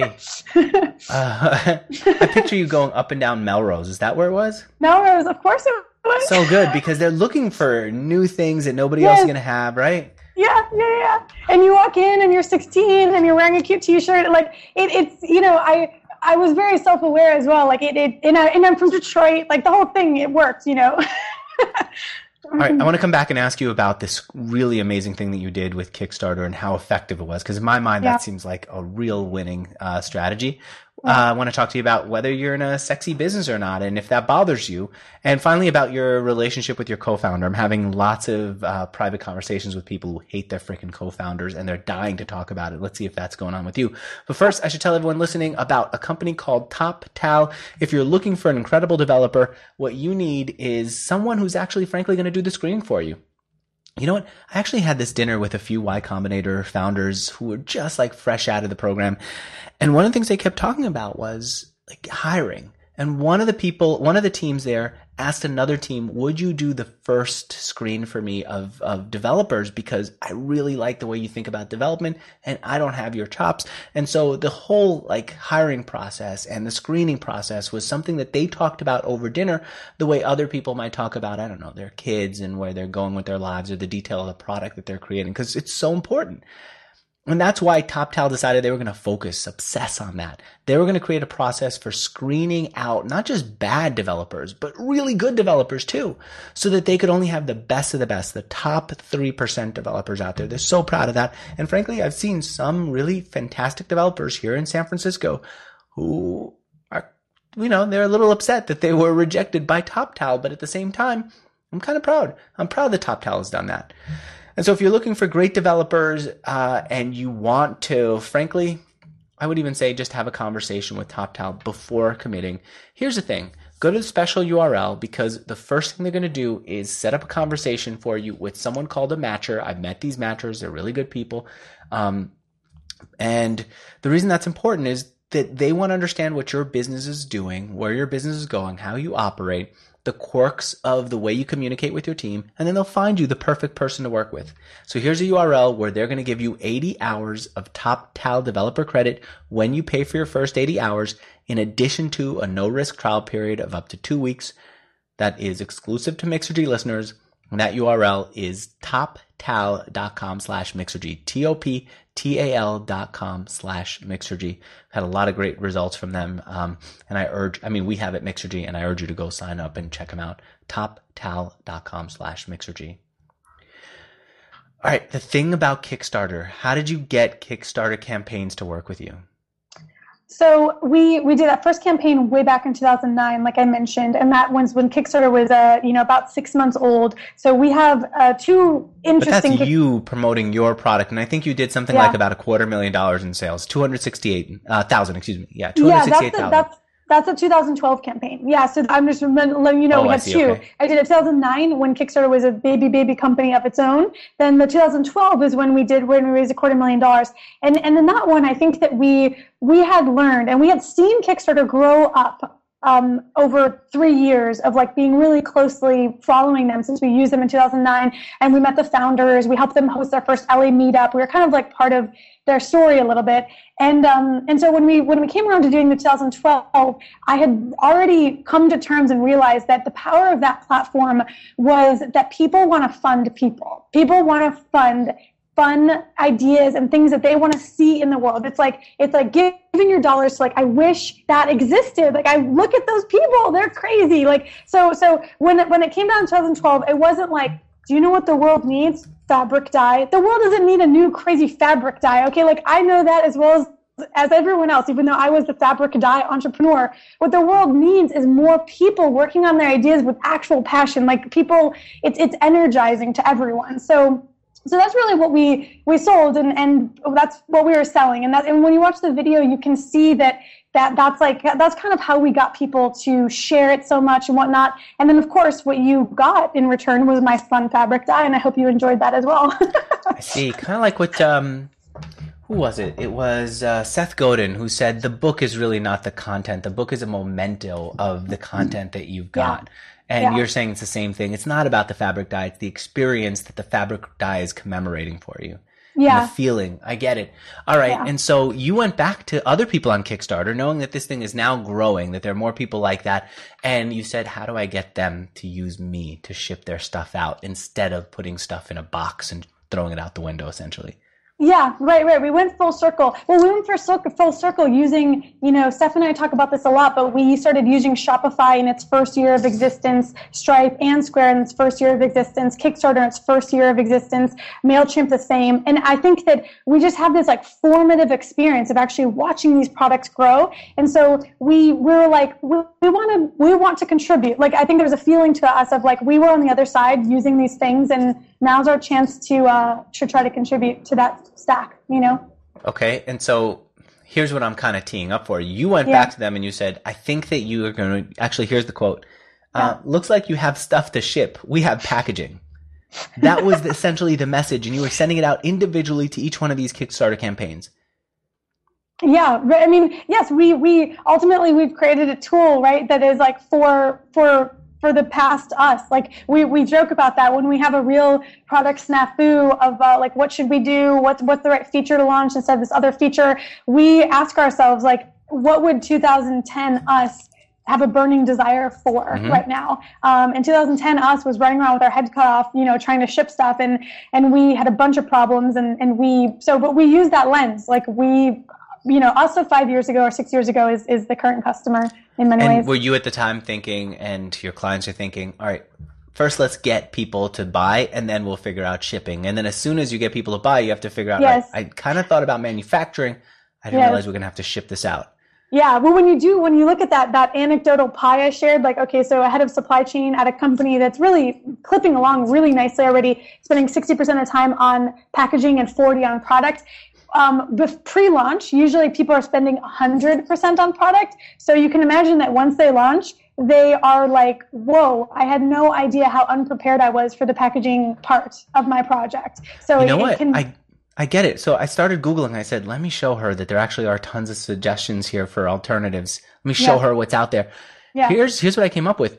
Uh, I picture you going up and down Melrose. Is that where it was? Melrose, of course it was. So good, because they're looking for new things that nobody yes. else is going to have, right? Yeah, yeah, yeah. And you walk in and you're sixteen and you're wearing a cute t-shirt. Like it, it's, you know, I, I was very self-aware as well. Like it, it and, I, and I'm from Detroit. Like the whole thing, it works, you know. All right, I want to come back and ask you about this really amazing thing that you did with Kickstarter and how effective it was, because in my mind, yeah. that seems like a real winning uh, strategy. Uh, I want to talk to you about whether you're in a sexy business or not, and if that bothers you. And finally, about your relationship with your co-founder. I'm having lots of uh, private conversations with people who hate their freaking co-founders, and they're dying to talk about it. Let's see if that's going on with you. But first, I should tell everyone listening about a company called TopTal. If you're looking for an incredible developer, what you need is someone who's actually, frankly, going to do the screening for you. You know what? I actually had this dinner with a few Y Combinator founders who were just like fresh out of the program. And one of the things they kept talking about was like hiring. And one of the people, one of the teams there asked another team, would you do the first screen for me of, of developers? Because I really like the way you think about development and I don't have your chops. And so the whole like hiring process and the screening process was something that they talked about over dinner, the way other people might talk about, I don't know, their kids and where they're going with their lives or the detail of the product that they're creating, because it's so important. And that's why TopTal decided they were going to focus, obsess on that. They were going to create a process for screening out not just bad developers, but really good developers too, so that they could only have the best of the best, the top three percent developers out there. They're so proud of that. And frankly, I've seen some really fantastic developers here in San Francisco who are, you know, they're a little upset that they were rejected by TopTal, but at the same time, I'm kind of proud. I'm proud that TopTal has done that. And so if you're looking for great developers uh, and you want to, frankly, I would even say just have a conversation with TopTal before committing. Here's the thing. Go to the special U R L, because the first thing they're going to do is set up a conversation for you with someone called a matcher. I've met these matchers. They're really good people. Um, and the reason that's important is that they want to understand what your business is doing, where your business is going, how you operate, the quirks of the way you communicate with your team, and then they'll find you the perfect person to work with. So here's a U R L where they're going to give you eighty hours of TopTal developer credit when you pay for your first eighty hours, in addition to a no-risk trial period of up to two weeks. That is exclusive to Mixergy listeners. And that U R L is toptal.com slash Mixergy, T-O-P-T-A-L dot com slash Mixergy. Had a lot of great results from them. Um, and I urge, I mean, we have it Mixergy, and I urge you to go sign up and check them out. toptal.com slash Mixergy. All right. The thing about Kickstarter, how did you get Kickstarter campaigns to work with you? So we we did that first campaign way back in two thousand nine, like I mentioned, and that was when Kickstarter was uh you know about six months old. So we have uh, two interesting. But that's you promoting your product, and I think you did something yeah. like about a quarter million dollars in sales, two hundred sixty-eight thousand. Excuse me, yeah, two hundred sixty-eight thousand. Yeah, that's, that's a two thousand twelve campaign. Yeah, so I'm just letting you know oh, we had see, two. okay. I did it two thousand nine when Kickstarter was a baby, baby company of its own. Then the two thousand twelve is when we did when we raised a quarter million dollars. And and in that one, I think that we we had learned and we had seen Kickstarter grow up um, over three years of like being really closely following them since we used them in two thousand nine. And we met the founders. We helped them host their first L A meetup. We were kind of like part of their story a little bit. And um, and so when we when we came around to doing the two thousand twelve, I had already come to terms and realized that the power of that platform was that people want to fund people. People want to fund fun ideas and things that they want to see in the world. It's like it's like giving your dollars to like, I wish that existed. Like I look at those people, they're crazy. Like so so when it, when it came down to twenty twelve, it wasn't like, do you know what the world needs? Fabric dye. The world doesn't need a new crazy fabric dye. Okay, like I know that as well as as everyone else, even though I was the fabric dye entrepreneur. What the world needs is more people working on their ideas with actual passion. Like people, it's it's energizing to everyone. So so that's really what we we sold, and and that's what we were selling. And that and when you watch the video, you can see that. That that's like that's kind of how we got people to share it so much and whatnot. And then of course what you got in return was my fun fabric dye, and I hope you enjoyed that as well. I see. Kind of like what um who was it? It was uh, Seth Godin who said the book is really not the content. The book is a memento of the content that you've got. Yeah. And yeah. You're saying it's the same thing. It's not about the fabric dye. It's the experience that the fabric dye is commemorating for you. Yeah. And the feeling. I get it. All right. Yeah. And so you went back to other people on Kickstarter, knowing that this thing is now growing, that there are more people like that. And you said, how do I get them to use me to ship their stuff out instead of putting stuff in a box and throwing it out the window, essentially? Yeah, right, right. We went full circle. Well, we went for circle, full circle using, you know, Steph and I talk about this a lot, but we started using Shopify in its first year of existence, Stripe and Square in its first year of existence, Kickstarter in its first year of existence, MailChimp the same. And I think that we just have this like formative experience of actually watching these products grow. And so we, we were like, we, we want to, we want to contribute. Like, I think there was a feeling to us of like, we were on the other side using these things, and now's our chance to, uh, to try to contribute to that stack, you know? Okay. And so here's what I'm kind of teeing up for. You went yeah. back to them and you said, I think that you are going to, actually, here's the quote. Yeah. Uh, looks like you have stuff to ship. We have packaging. That was essentially the message. And you were sending it out individually to each one of these Kickstarter campaigns. Yeah. I mean, yes, we, we ultimately we've created a tool, right, that is like for, for, for the past us. Like we, we joke about that when we have a real product snafu of uh, like, what should we do? What's, what's the right feature to launch instead of this other feature? We ask ourselves, like, what would two thousand ten us have a burning desire for mm-hmm. right now. Um, in two thousand ten, us was running around with our head cut off, you know, trying to ship stuff, and and we had a bunch of problems, and and we so but we use that lens, like we, you know, us of five years ago or six years ago is is the current customer in many and ways. Were you at the time thinking, and your clients are thinking, all right, first let's get people to buy, and then we'll figure out shipping, and then as soon as you get people to buy, you have to figure out. Yes. Right, I kind of thought about manufacturing. I didn't yes. realize we're gonna have to ship this out. Yeah, well, when you do, when you look at that that anecdotal pie I shared, like, okay, so a head of supply chain at a company that's really clipping along really nicely already, spending sixty percent of the time on packaging and forty on product. Um, pre-launch, usually people are spending one hundred percent on product. So you can imagine that once they launch, they are like, whoa, I had no idea how unprepared I was for the packaging part of my project. So you know it, what? It can, I I get it. So I started Googling. I said, let me show her that there actually are tons of suggestions here for alternatives. Let me show yeah. her what's out there. Yeah. Here's here's what I came up with.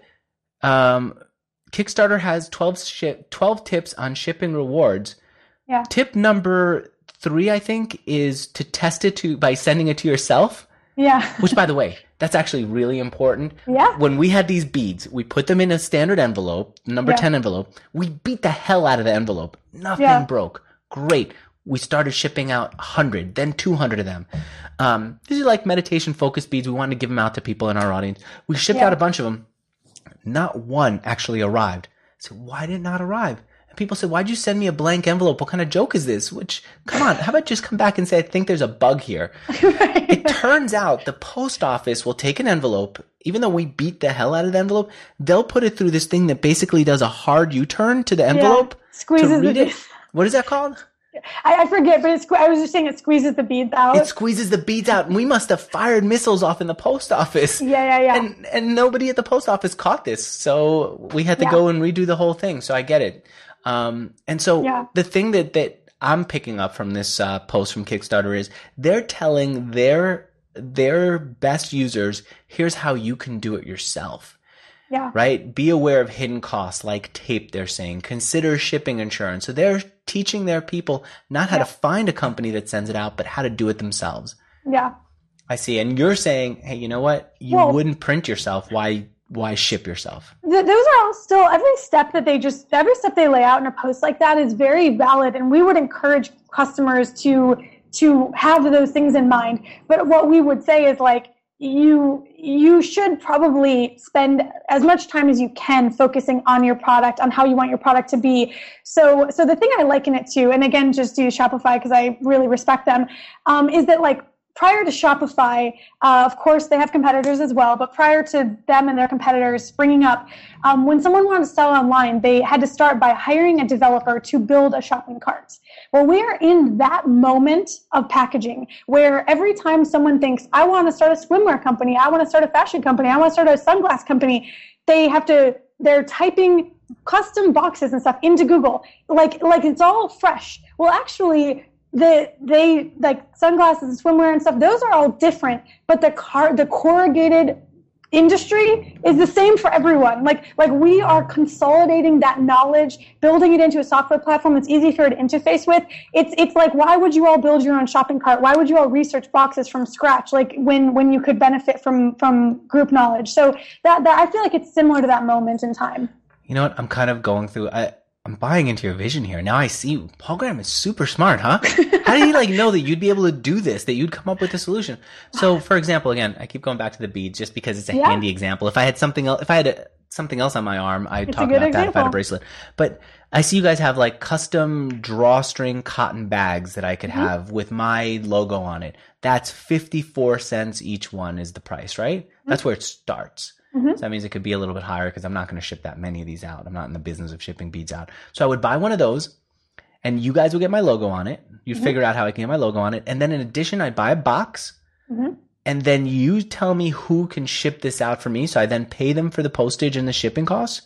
Um, Kickstarter has twelve, ship, twelve tips on shipping rewards. Yeah. Tip number three, I think, is to test it to by sending it to yourself. Yeah. Which, by the way, that's actually really important. Yeah. When we had these beads, we put them in a standard envelope, number yeah. ten envelope. We beat the hell out of the envelope. Nothing yeah. broke. Great. We started shipping out one hundred, then two hundred of them. Um, these are like meditation focused beads. We wanted to give them out to people in our audience. We shipped yeah. out a bunch of them. Not one actually arrived. I said, why did it not arrive? And people said, why'd you send me a blank envelope? What kind of joke is this? Which, come on, how about just come back and say, I think there's a bug here. Right. It turns out the post office will take an envelope, even though we beat the hell out of the envelope, they'll put it through this thing that basically does a hard U-turn to the envelope yeah. Squeezes to read the- it. What is that called? I, I forget, but it's, I was just saying it squeezes the beads out. It squeezes the beads out, and we must have fired missiles off in the post office. Yeah, yeah, yeah. And and nobody at the post office caught this, so we had to yeah. go and redo the whole thing. So I get it. Um, and so yeah. the thing that that I'm picking up from this uh, post from Kickstarter is they're telling their their best users, here's how you can do it yourself. Yeah. Right? Be aware of hidden costs like tape, they're saying. Consider shipping insurance. So they're teaching their people not how yeah. to find a company that sends it out, but how to do it themselves. Yeah. I see. And you're saying, hey, you know what? You well, wouldn't print yourself. Why why ship yourself? Th- those are all still, every step that they just, every step they lay out in a post like that is very valid. And we would encourage customers to to have those things in mind. But what we would say is like, you you should probably spend as much time as you can focusing on your product, on how you want your product to be. So so the thing I liken it to, and again, just to use Shopify because I really respect them, um, is that like prior to Shopify, uh, of course, they have competitors as well, but prior to them and their competitors springing up, um, when someone wanted to sell online, they had to start by hiring a developer to build a shopping cart. Well, we are in that moment of packaging where every time someone thinks, I want to start a swimwear company, I want to start a fashion company, I want to start a sunglass company, they have to, they're typing custom boxes and stuff into Google, like like it's all fresh. Well, actually, the they like sunglasses and swimwear and stuff, those are all different, but the car the corrugated industry is the same for everyone. Like like we are consolidating that knowledge, building it into a software platform that's easy for you to interface with. It's it's like, why would you all build your own shopping cart? Why would you all research boxes from scratch? Like when when you could benefit from from group knowledge. So that that I feel like it's similar to that moment in time. You know what? I'm kind of going through. I, I'm buying into your vision here. Now I see Paul Graham is super smart, huh? How did he like know that you'd be able to do this, that you'd come up with a solution? So, for example, again, I keep going back to the beads just because it's a yeah. handy example. If I had something else, if I had a, something else on my arm, I'd it's talk about example. that if I had a bracelet. But I see you guys have like custom drawstring cotton bags that I could mm-hmm. have with my logo on it. That's fifty-four cents each one is the price, right? Mm-hmm. That's where it starts. Mm-hmm. So that means it could be a little bit higher because I'm not going to ship that many of these out. I'm not in the business of shipping beads out. So I would buy one of those and you guys would get my logo on it. You'd mm-hmm. figure out how I can get my logo on it. And then in addition, I'd buy a box mm-hmm. and then you tell me who can ship this out for me. So I then pay them for the postage and the shipping costs.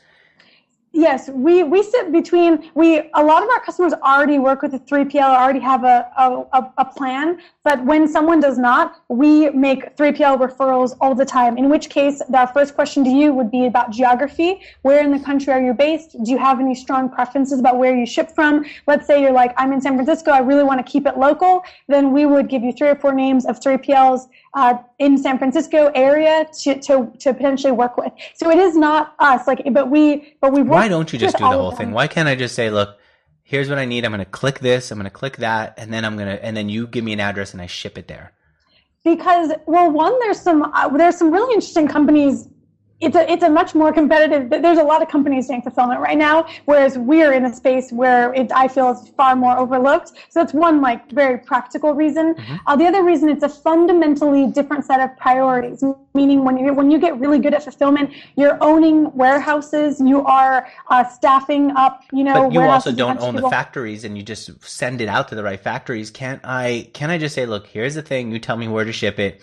Yes, we, we sit between, we, a lot of our customers already work with a three P L, already have a, a, a plan, but when someone does not, we make three P L referrals all the time, in which case the first question to you would be about geography. Where in the country are you based? Do you have any strong preferences about where you ship from? Let's say you're like, I'm in San Francisco, I really want to keep it local. Then we would give you three or four names of three P Ls, uh, in San Francisco area to, to, to potentially work with. So it is not us, like, but we, but we work. Why don't you just do the whole thing? Why can't I just say, look, here's what I need. I'm going to click this. I'm going to click that. And then I'm going to, and then you give me an address and I ship it there. Because, well, one, there's some, uh, there's some really interesting companies. It's a it's a much more competitive. There's a lot of companies doing fulfillment right now, whereas we're in a space where it I feel is far more overlooked. So that's one like very practical reason. Mm-hmm. Uh, the other reason, it's a fundamentally different set of priorities. Meaning when you when you get really good at fulfillment, you're owning warehouses, you are uh, staffing up. You know, but you also don't own the factories, and you just send it out to the right factories. Can't I? Can I just say, look, here's the thing. You tell me where to ship it.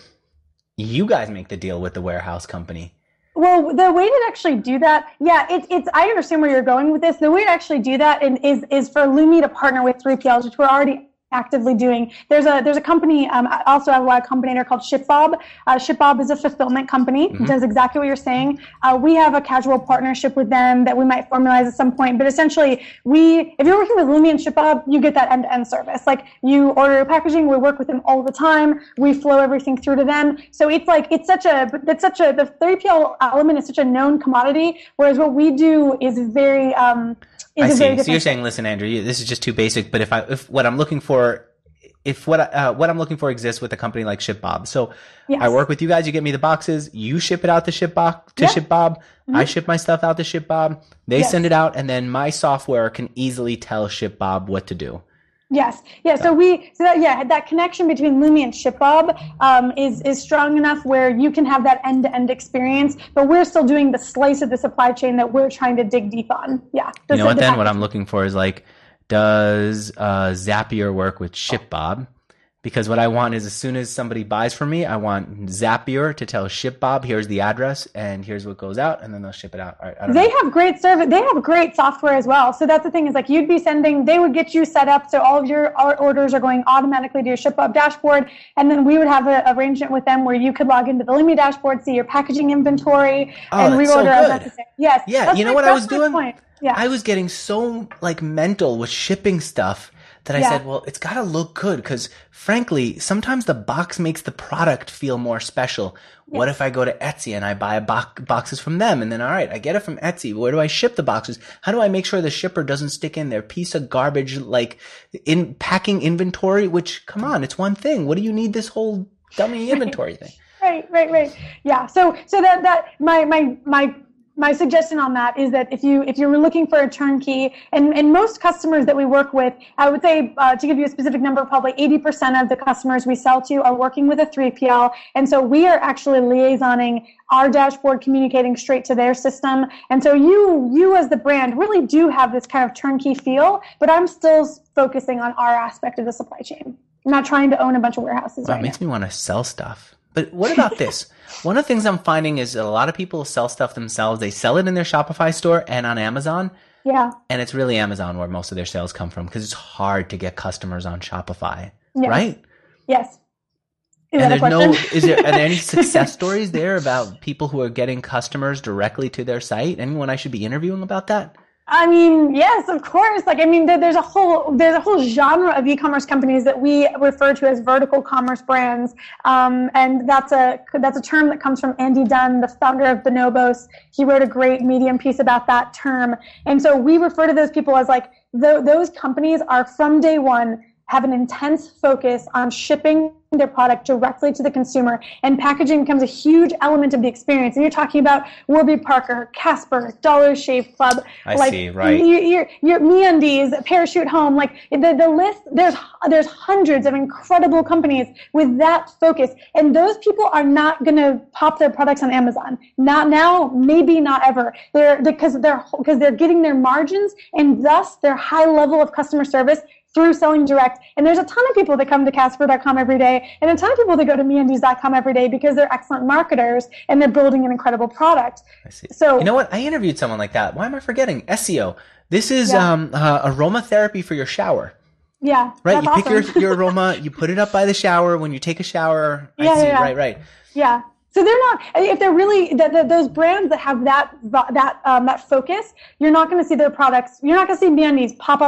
You guys make the deal with the warehouse company. Well, the way to actually do that, yeah, it, it's. I understand where you're going with this. The way to actually do that in, is is for Lumi to partner with three P Ls, which we're already actively doing. There's a there's a company, um, also I have a Y Combinator called ShipBob. Uh, ShipBob is a fulfillment company. Mm-hmm. It does exactly what you're saying. Uh, we have a casual partnership with them that we might formalize at some point. But essentially, we if you're working with Lumi and ShipBob, you get that end-to-end service. Like you order your packaging, we work with them all the time. We flow everything through to them. So it's like it's such a it's such a the three P L element is such a known commodity. Whereas what we do is very um, I see. So you're saying, listen, Andrew, you, this is just too basic. But if I, if what I'm looking for, if what uh, what I'm looking for exists with a company like ShipBob, so yes. I work with you guys. You get me the boxes. You ship it out to ShipBob to yeah. ShipBob. Mm-hmm. I ship my stuff out to ShipBob. They yes. send it out, and then my software can easily tell ShipBob what to do. Yes. Yeah. So we, so that, yeah, that connection between Lumi and ShipBob um, is is strong enough where you can have that end-to-end experience, but we're still doing the slice of the supply chain that we're trying to dig deep on. Yeah. You know what? Then what I'm looking for is like, does uh, Zapier work with ShipBob? Because what I want is as soon as somebody buys from me, I want Zapier to tell ShipBob, here's the address and here's what goes out, and then they'll ship it out. All right, I don't they know. have great service. They have great software as well. So that's the thing is like you'd be sending, they would get you set up so all of your orders are going automatically to your ShipBob dashboard, and then we would have an arrangement with them where you could log into the Lumi dashboard, see your packaging inventory, oh, and reorder so as necessary. Yes. Yeah. You know my, what I was doing? Point. Yeah. I was getting so like mental with shipping stuff that I yeah. said, well, it's got to look good because, frankly, sometimes the box makes the product feel more special. Yes. What if I go to Etsy and I buy a bo- boxes from them? And then, all right, I get it from Etsy. Where do I ship the boxes? How do I make sure the shipper doesn't stick in their piece of garbage, like in packing inventory? Which, come on, it's one thing. What do you need this whole dummy inventory thing? Right, right, right. Yeah. So, so that that my my my. My suggestion on that is that if you if you're looking for a turnkey, and, and most customers that we work with, I would say uh, to give you a specific number, probably eighty percent of the customers we sell to are working with a three P L, and so we are actually liaisoning our dashboard, communicating straight to their system, and so you you as the brand really do have this kind of turnkey feel, but I'm still focusing on our aspect of the supply chain. I'm not trying to own a bunch of warehouses. Well, right it makes now. me want to sell stuff. But what about this? One of the things I'm finding is that a lot of people sell stuff themselves. They sell it in their Shopify store and on Amazon. Yeah. And it's really Amazon where most of their sales come from because it's hard to get customers on Shopify, yes. right? Yes. Is and that there's a question? no, is there, are there any success stories there about people who are getting customers directly to their site? Anyone I should be interviewing about that? I mean, yes, of course. Like, I mean, there, there's a whole there's a whole genre of e-commerce companies that we refer to as vertical commerce brands, um, and that's a that's a term that comes from Andy Dunn, the founder of Bonobos. He wrote a great Medium piece about that term, and so we refer to those people as like th- those companies are from day one have an intense focus on shipping their product directly to the consumer, and packaging becomes a huge element of the experience. And you're talking about Warby Parker, Casper, Dollar Shave Club, I like see, right? Your, your, your MeUndies, Parachute Home, like the the list. There's there's hundreds of incredible companies with that focus, and those people are not going to pop their products on Amazon. Not now, maybe not ever. They're because they're because they're getting their margins and thus their high level of customer service through selling direct. And there's a ton of people that come to Casper dot com every day and a ton of people that go to MeUndies dot com every day because they're excellent marketers and they're building an incredible product. I see. So, you know what? I interviewed someone like that. Why am I forgetting? S E O. This is yeah. um, uh, aromatherapy for your shower. Yeah. Right? You awesome. pick your, your aroma, you put it up by the shower when you take a shower. I yeah, see. yeah. Right, right. Yeah. So they're not, if they're really, the, the, those brands that have that that um, that focus, you're not going to see their products, you're not going to see MeUndies pop up on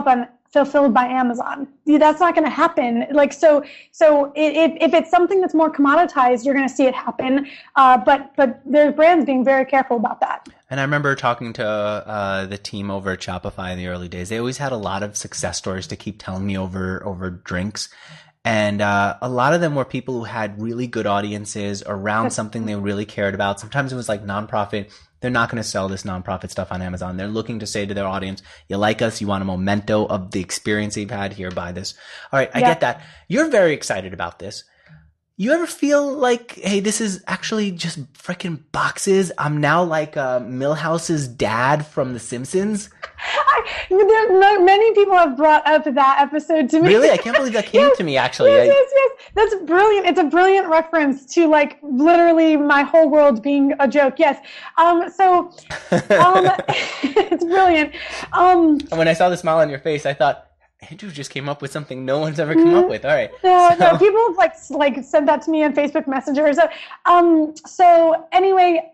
fulfilled by Amazon. That's not going to happen. Like, so, so if, if it's something that's more commoditized, you're going to see it happen. Uh, but, but there's brands being very careful about that. And I remember talking to uh, the team over at Shopify in the early days. They always had a lot of success stories to keep telling me over, over drinks. And uh, a lot of them were people who had really good audiences around something they really cared about. Sometimes it was like nonprofit. They're not going to sell this nonprofit stuff on Amazon. They're looking to say to their audience, you like us, you want a memento of the experience they've had here, buy this. All right, I yeah. get that. You're very excited about this. You ever feel like, hey, this is actually just freaking boxes? I'm now like uh, Milhouse's dad from The Simpsons. I, there, no, many people have brought up that episode to me. Really? I can't believe that came yes, to me, actually. Yes, I, yes, yes. That's brilliant. It's a brilliant reference to, like, literally my whole world being a joke. Yes. Um. So, um, it's brilliant. Um. And when I saw the smile on your face, I thought, Andrew just came up with something no one's ever come up with. All right. No, so. no, people have like like sent that to me on Facebook Messenger. So, um, so anyway,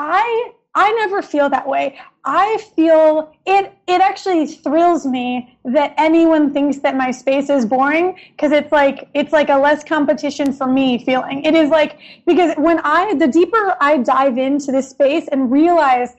I I never feel that way. I feel it. It actually thrills me that anyone thinks that my space is boring, because it's like it's like a less competition for me feeling. It is like, because when I the deeper I dive into this space and realize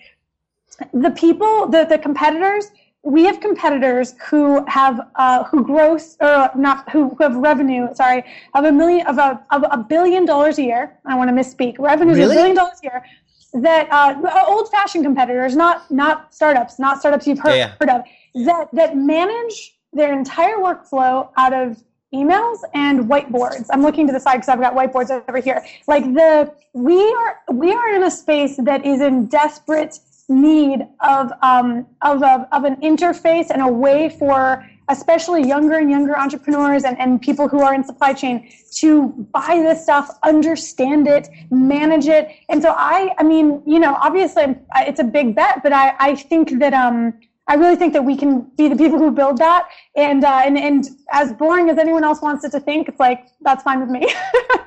the people, the the competitors. We have competitors who have uh, who gross or not who, who have revenue. Sorry, of a million of a of a billion dollars a year. I want to misspeak. Revenues really? of a billion dollars a year. That uh, old-fashioned competitors, not not startups, not startups you've heard, yeah, yeah. heard of, that that manage their entire workflow out of emails and whiteboards. I'm looking to the side because I've got whiteboards over here. Like the we are we are in a space that is in desperate need of um of a, of an interface and a way for especially younger and younger entrepreneurs and, and people who are in supply chain to buy this stuff, understand it, manage it. And so I I mean, you know, obviously it's a big bet, but I, I think that um I really think that we can be the people who build that. And uh, and and as boring as anyone else wants it to think, it's like, that's fine with me.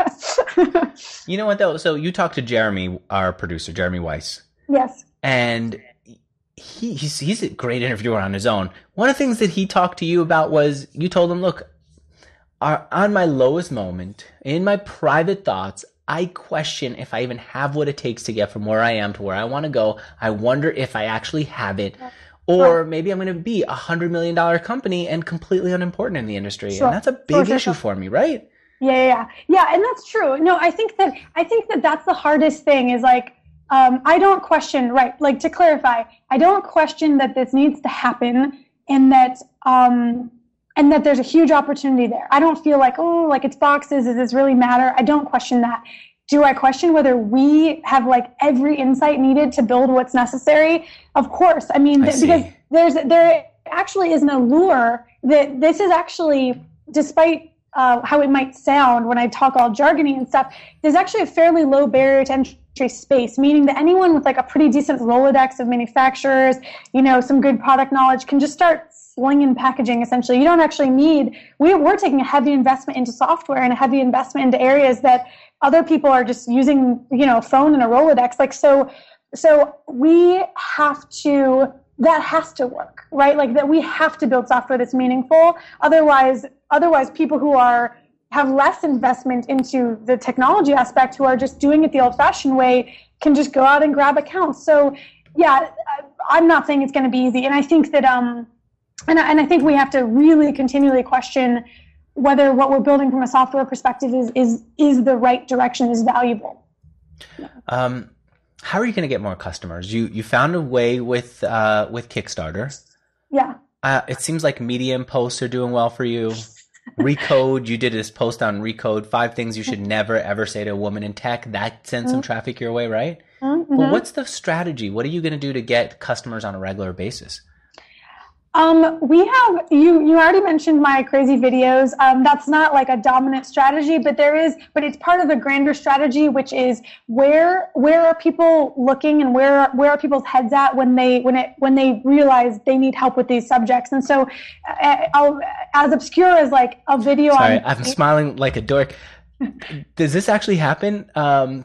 You know what though? So you talked to Jeremy, our producer, Jeremy Weiss. Yes. And he he's, he's a great interviewer on his own. One of the things that he talked to you about was you told him, look, our, on my lowest moment, in my private thoughts, I question if I even have what it takes to get from where I am to where I want to go. I wonder if I actually have it. Or maybe I'm going to be a hundred million dollar company and completely unimportant in the industry. Sure. And that's a big sure, sure, issue sure. for me, right? Yeah, yeah, yeah. Yeah, and that's true. No, I think that I think that that's the hardest thing is like, Um, I don't question, right, like to clarify, I don't question that this needs to happen and that um, and that there's a huge opportunity there. I don't feel like, oh, like it's boxes, does this really matter? I don't question that. Do I question whether we have like every insight needed to build what's necessary? Of course. I mean, I th- because there's there actually is an allure that this is actually, despite uh, how it might sound when I talk all jargony and stuff, there's actually a fairly low barrier to entry space, meaning that anyone with like a pretty decent Rolodex of manufacturers, you know, some good product knowledge can just start slinging packaging essentially. You don't actually need, we, we're taking a heavy investment into software and a heavy investment into areas that other people are just using, you know, a phone and a Rolodex. Like, so, so we have to, that has to work, right? Like that we have to build software that's meaningful. Otherwise, otherwise people who are have less investment into the technology aspect, who are just doing it the old-fashioned way, can just go out and grab accounts. So, yeah, I'm not saying it's going to be easy, and I think that, um, and I, and I think we have to really continually question whether what we're building from a software perspective is is is the right direction, is valuable. Um, how are you going to get more customers? You you found a way with uh, with Kickstarter. Yeah. Uh, it seems like Medium posts are doing well for you. Recode, you did this post on Recode, five things you should never ever say to a woman in tech. That sent mm-hmm. some traffic your way, right? Mm-hmm. Well, what's the strategy? What are you going to do to get customers on a regular basis? Um, we have, you, you already mentioned my crazy videos. Um, that's not like a dominant strategy, but there is, but it's part of a grander strategy, which is where, where are people looking and where, where are people's heads at when they, when it, when they realize they need help with these subjects. And so, uh, I'll, as obscure as like a video Sorry, on. I'm smiling like a dork. Does this actually happen? Um,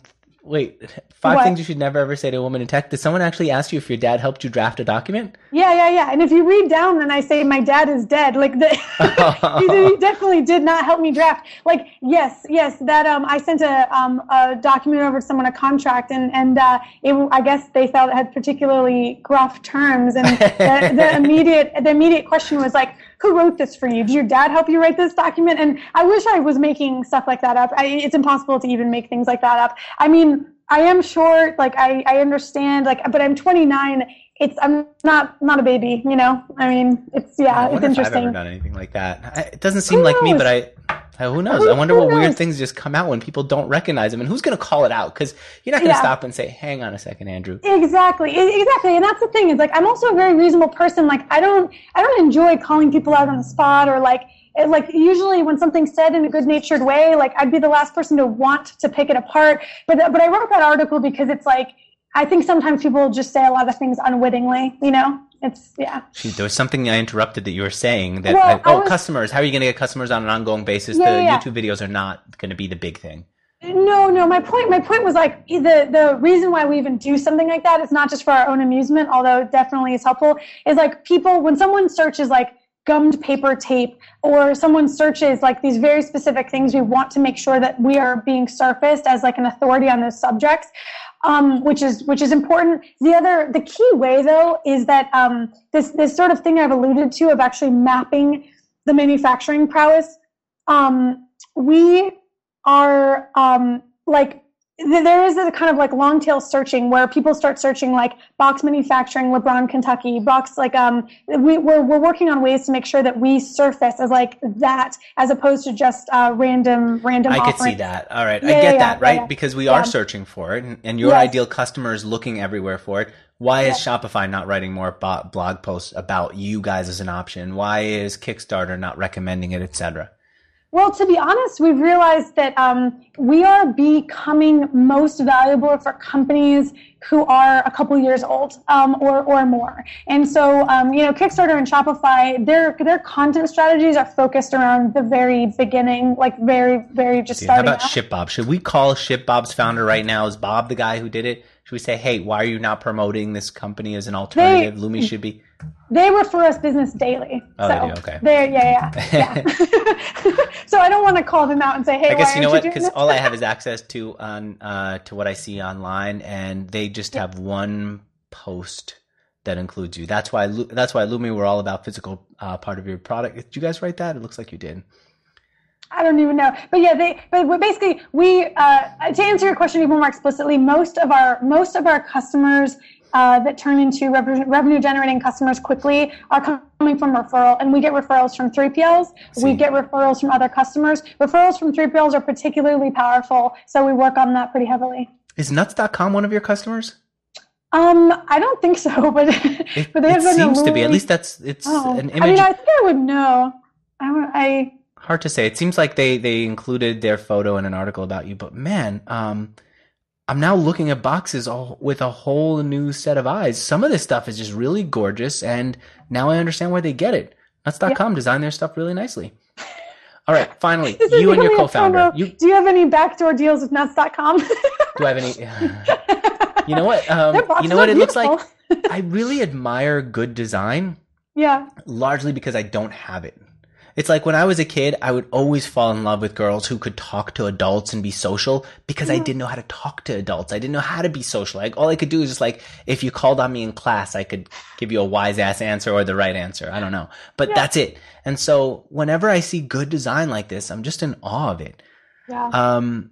Wait, five What? things you should never ever say to a woman in tech. Did someone actually ask you if your dad helped you draft a document? Yeah, yeah, yeah. And if you read down, then I say my dad is dead. Like the, he, he definitely did not help me draft. Like yes, yes. That um, I sent a um a document over to someone, a contract, and and uh, it, I guess they felt it had particularly gruff terms. And the, the immediate the immediate question was like, who wrote this for you? Did your dad help you write this document? And I wish I was making stuff like that up. I, it's impossible to even make things like that up. I mean, I am short, like I, I understand, like, but I'm twenty-nine. It's I'm not not a baby, you know. I mean, it's yeah, I it's wonder interesting. if I've ever done anything like that. I, it doesn't seem like me, but I. I- Who knows? Who- I wonder who what weird knows? things just come out when people don't recognize them, and who's going to call it out? Because you're not going to Yeah. stop and say, "Hang on a second, Andrew." Exactly, e- exactly, and that's the thing. Is like I'm also a very reasonable person. Like I don't, I don't enjoy calling people out on the spot or like, it- like usually when something's said in a good-natured way, like I'd be the last person to want to pick it apart. But but I wrote that article because it's like I think sometimes people just say a lot of things unwittingly. You know, it's yeah. Gee, there was something I interrupted that you were saying that. Well, I, I oh, was- customers! How are you going to get customers on an ongoing basis? Yeah, the yeah, yeah. YouTube videos are not going to be the big thing. No, no. My point, my point was like the the reason why we even do something like that is not just for our own amusement, although it definitely is helpful. Is like people when someone searches like gummed paper tape or someone searches like these very specific things, we want to make sure that we are being surfaced as like an authority on those subjects, um, which is which is important. The other, the key way though is that um, this this sort of thing I've alluded to of actually mapping the manufacturing prowess. Um, we are um, like th- there is a kind of like long tail searching where people start searching like box manufacturing, LeBron, Kentucky, box like um we, we're we're working on ways to make sure that we surface as like that as opposed to just uh, random random. I could offerings. see that. All right, Yeah, I get yeah, yeah, that, right? yeah, yeah. Because we Yeah. are searching for it, and, and your Yes. ideal customer is looking everywhere for it. Why is Yeah. Shopify not writing more bo- blog posts about you guys as an option? Why is Kickstarter not recommending it, et cetera? Well, to be honest, we've realized that um, we are becoming most valuable for companies who are a couple years old um, or or more. And so, um, you know, Kickstarter and Shopify, their their content strategies are focused around the very beginning, like very, very just Dude, how starting about out. ShipBob? Should we call ShipBob's founder right now? Is Bob the guy who did it? Should we say, hey, why are you not promoting this company as an alternative? Lumi should be. They refer us business daily. Oh, so they do? Okay. they're- yeah, yeah, yeah. So I don't want to call them out and say, hey, I guess why you know aren't what? you doing Because this? all I have is access to on uh, to what I see online, and they just have one post that includes you. That's why. Lu- That's why Lumi were all about physical uh, part of your product. Did you guys write that? It looks like you did. I don't even know, but yeah, they. But we- basically, we uh, to answer your question even more explicitly, most of our most of our customers uh, that turn into revenue, revenue generating customers quickly are coming from referral, and we get referrals from three P Ls. We See. get referrals from other customers. Referrals from three P Ls are particularly powerful, so we work on that pretty heavily. Is nuts dot com one of your customers? Um, I don't think so, but It, but it there's been a seems to be. At really- least that's it's Oh. an I image. mean, I think I would know. I would- I. Hard to say. It seems like they they included their photo in an article about you, but man, um, I'm now looking at boxes all, with a whole new set of eyes. Some of this stuff is just really gorgeous, and now I understand why they get it. nuts dot com designed their stuff really nicely. All right, finally, This is you and your really a co-founder. promo. You, Do you have any backdoor deals with nuts dot com? do I have any? You know what? Um, Their boxes you know what are it looks like? beautiful. I really admire good design, Yeah. largely because I don't have it. It's like when I was a kid, I would always fall in love with girls who could talk to adults and be social because I didn't know how to talk to adults. I didn't know how to be social. Like all I could do is just like, if you called on me in class, I could give you a wise ass answer or the right answer. I don't know, but Yeah. that's it. And so whenever I see good design like this, I'm just in awe of it. Yeah. Um,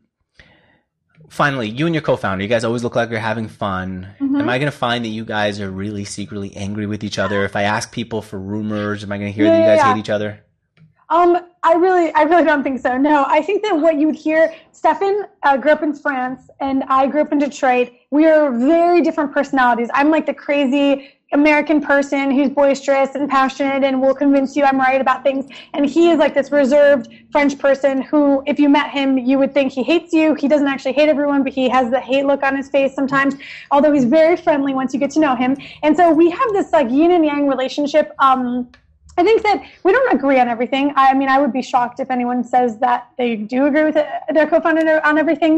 finally, you and your co-founder, you guys always look like you're having fun. Mhm. Am I going to find that you guys are really secretly angry with each other? If I ask people for rumors, am I going to hear Yeah, that you yeah, guys yeah. hate each other? Um, I really, I really don't think so. No, I think that what you would hear, Stefan uh, grew up in France and I grew up in Detroit. We are very different personalities. I'm like the crazy American person who's boisterous and passionate and will convince you I'm right about things. And he is like this reserved French person who, if you met him, you would think he hates you. He doesn't actually hate everyone, but he has the hate look on his face sometimes, although he's very friendly once you get to know him. And so we have this like yin and yang relationship. Um, I think that we don't agree on everything. I mean, I would be shocked if anyone says that they do agree with it, their co-founder on everything.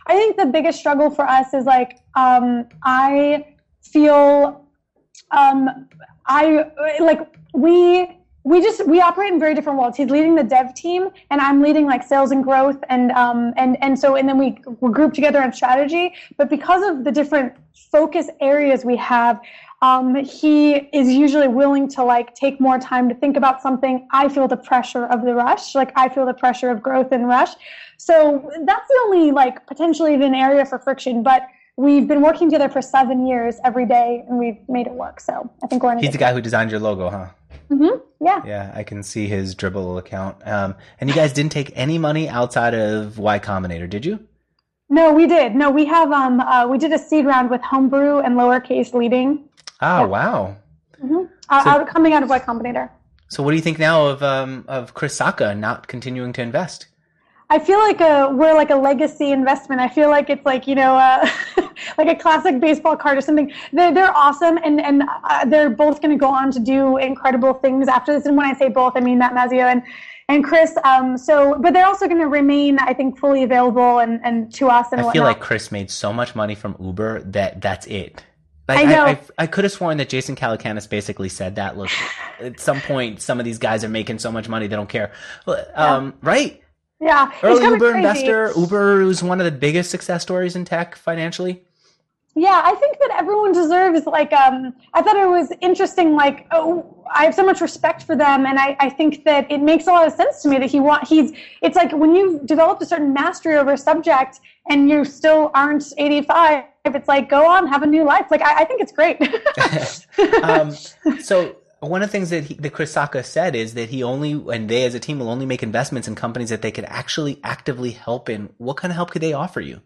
I think the biggest struggle for us is like, um, I feel, um, I like we, we just, we operate in very different worlds. He's leading the dev team and I'm leading like sales and growth. And, um, and, and so, and then we, we're grouped together on strategy, but because of the different focus areas we have, um, he is usually willing to like take more time to think about something. I feel the pressure of the rush. Like I feel the pressure of growth and rush. So that's the only like potentially even area for friction, but we've been working together for seven years every day and we've made it work. So I think we're in a He's the guy who designed your logo, huh? Mm-hmm. Yeah. Yeah, I can see his Dribbble account. Um, and you guys didn't take any money outside of Y Combinator, did you? No, we did. No, we have. Um, uh, we did a seed round with Homebrew and Lowercase leading. Oh, yeah. Wow. Mm-hmm. Uh, so, out, coming out of Y Combinator. So, what do you think now of um, of Chris Sacca not continuing to invest? I feel like a, we're like a legacy investment. I feel like it's like, you know, uh, like a classic baseball card or something. They're, they're awesome, and, and uh, they're both going to go on to do incredible things after this. And when I say both, I mean Matt Mazzio and, and Chris. Um, so, but they're also going to remain, I think, fully available and, and to us and I whatnot. feel like Chris made so much money from Uber that that's it. Like, I know. I, I, I could have sworn that Jason Calacanis basically said that. Look, at some point, some of these guys are making so much money they don't care. Um, yeah. Right? Yeah. Early Uber crazy. investor. Uber is one of the biggest success stories in tech financially. Yeah, I think that everyone deserves, like, um, I thought it was interesting, like, oh, I have so much respect for them, and I, I think that it makes a lot of sense to me that he want, he's, it's like when you've developed a certain mastery over a subject and you still aren't eighty-five, it's like, go on, have a new life. Like, I, I think it's great. um, so one of the things that, he, that Chris Sacca said is that he only, and they as a team will only make investments in companies that they could actually actively help in. What kind of help could they offer you?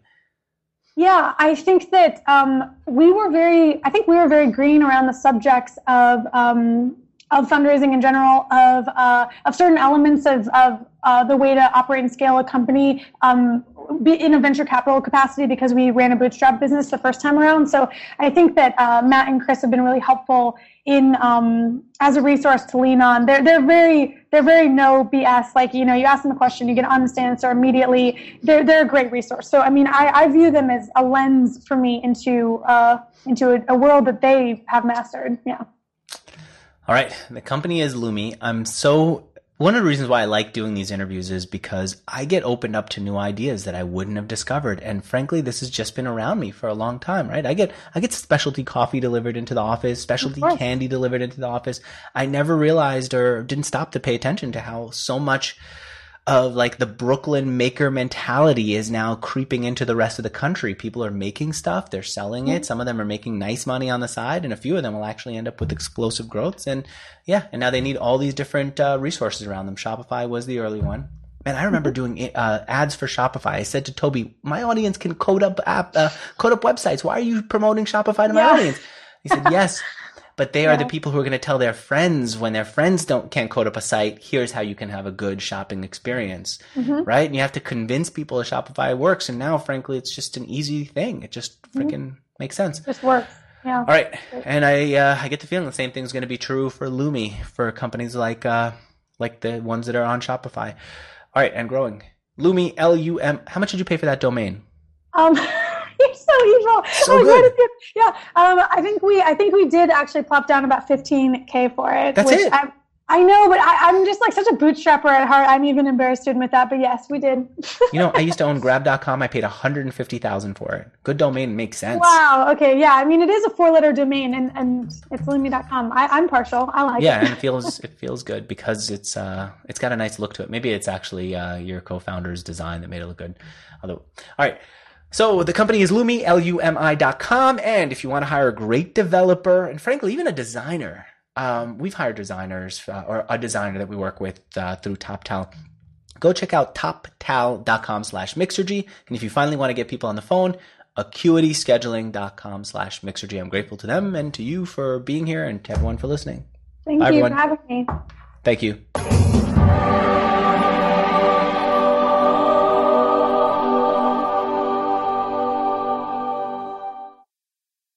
Yeah, I think that um, we were very, I think we were very green around the subjects of um, of fundraising in general, of uh, of certain elements of, of uh, the way to operate and scale a company um, be in a venture capital capacity, because we ran a bootstrap business the first time around. So I think that uh, Matt and Chris have been really helpful in um, as a resource to lean on. They're they're very they're very no B S. Like, you know, you ask them a question, you get an honest answer immediately. They're they're a great resource. So I mean, I, I view them as a lens for me into uh, into a, a world that they have mastered. Yeah. All right. The company is Lumi. I'm so one of the reasons why I like doing these interviews is because I get opened up to new ideas that I wouldn't have discovered. And frankly, this has just been around me for a long time, right? I get, I get specialty coffee delivered into the office, specialty candy delivered into the office. I never realized or didn't stop to pay attention to how so much of like the Brooklyn maker mentality is now creeping into the rest of the country. People are making stuff, they're selling it. Some of them are making nice money on the side, and a few of them will actually end up with explosive growths. And yeah, and now they need all these different uh, resources around them. Shopify was the early one. And I remember doing uh, ads for Shopify. I said to Toby, my audience can code up app, uh, code up websites. Why are you promoting Shopify to my yeah. audience? He said, yes. But they are yeah. the people who are going to tell their friends when their friends don't can't code up a site, here's how you can have a good shopping experience, mm-hmm. right? And you have to convince people that Shopify works. And now, frankly, it's just an easy thing. It just freaking mm-hmm. makes sense. It just works. Yeah. All right. And I uh, I get the feeling the same thing is going to be true for Lumi, for companies like uh, like the ones that are on Shopify. All right. And growing. Lumi, L U M. How much did you pay for that domain? Um. You're so evil. So oh, good. good. Yeah. Um, I think we, I think we did actually plop down about fifteen K for it. That's which it. I, I know, but I, I'm just like such a bootstrapper at heart. I'm even embarrassed to admit that, but yes, we did. You know, I used to own grab dot com. I paid one hundred fifty thousand dollars for it. Good domain makes sense. Wow. Okay. Yeah. I mean, it is a four letter domain, and, and it's lumi dot com. I, I'm partial. I like yeah, it. Yeah. And it feels, it feels good because it's, uh, it's got a nice look to it. Maybe it's actually, uh, your co-founder's design that made it look good. Although, all right. So the company is Lumi, L U M I dot com. And if you want to hire a great developer and frankly, even a designer, um, we've hired designers uh, or a designer that we work with uh, through TopTal. Go check out toptal.com slash Mixergy. And if you finally want to get people on the phone, acuityscheduling.com slash Mixergy. I'm grateful to them and to you for being here and to everyone for listening. Thank Bye, you everyone. for having me. Thank you.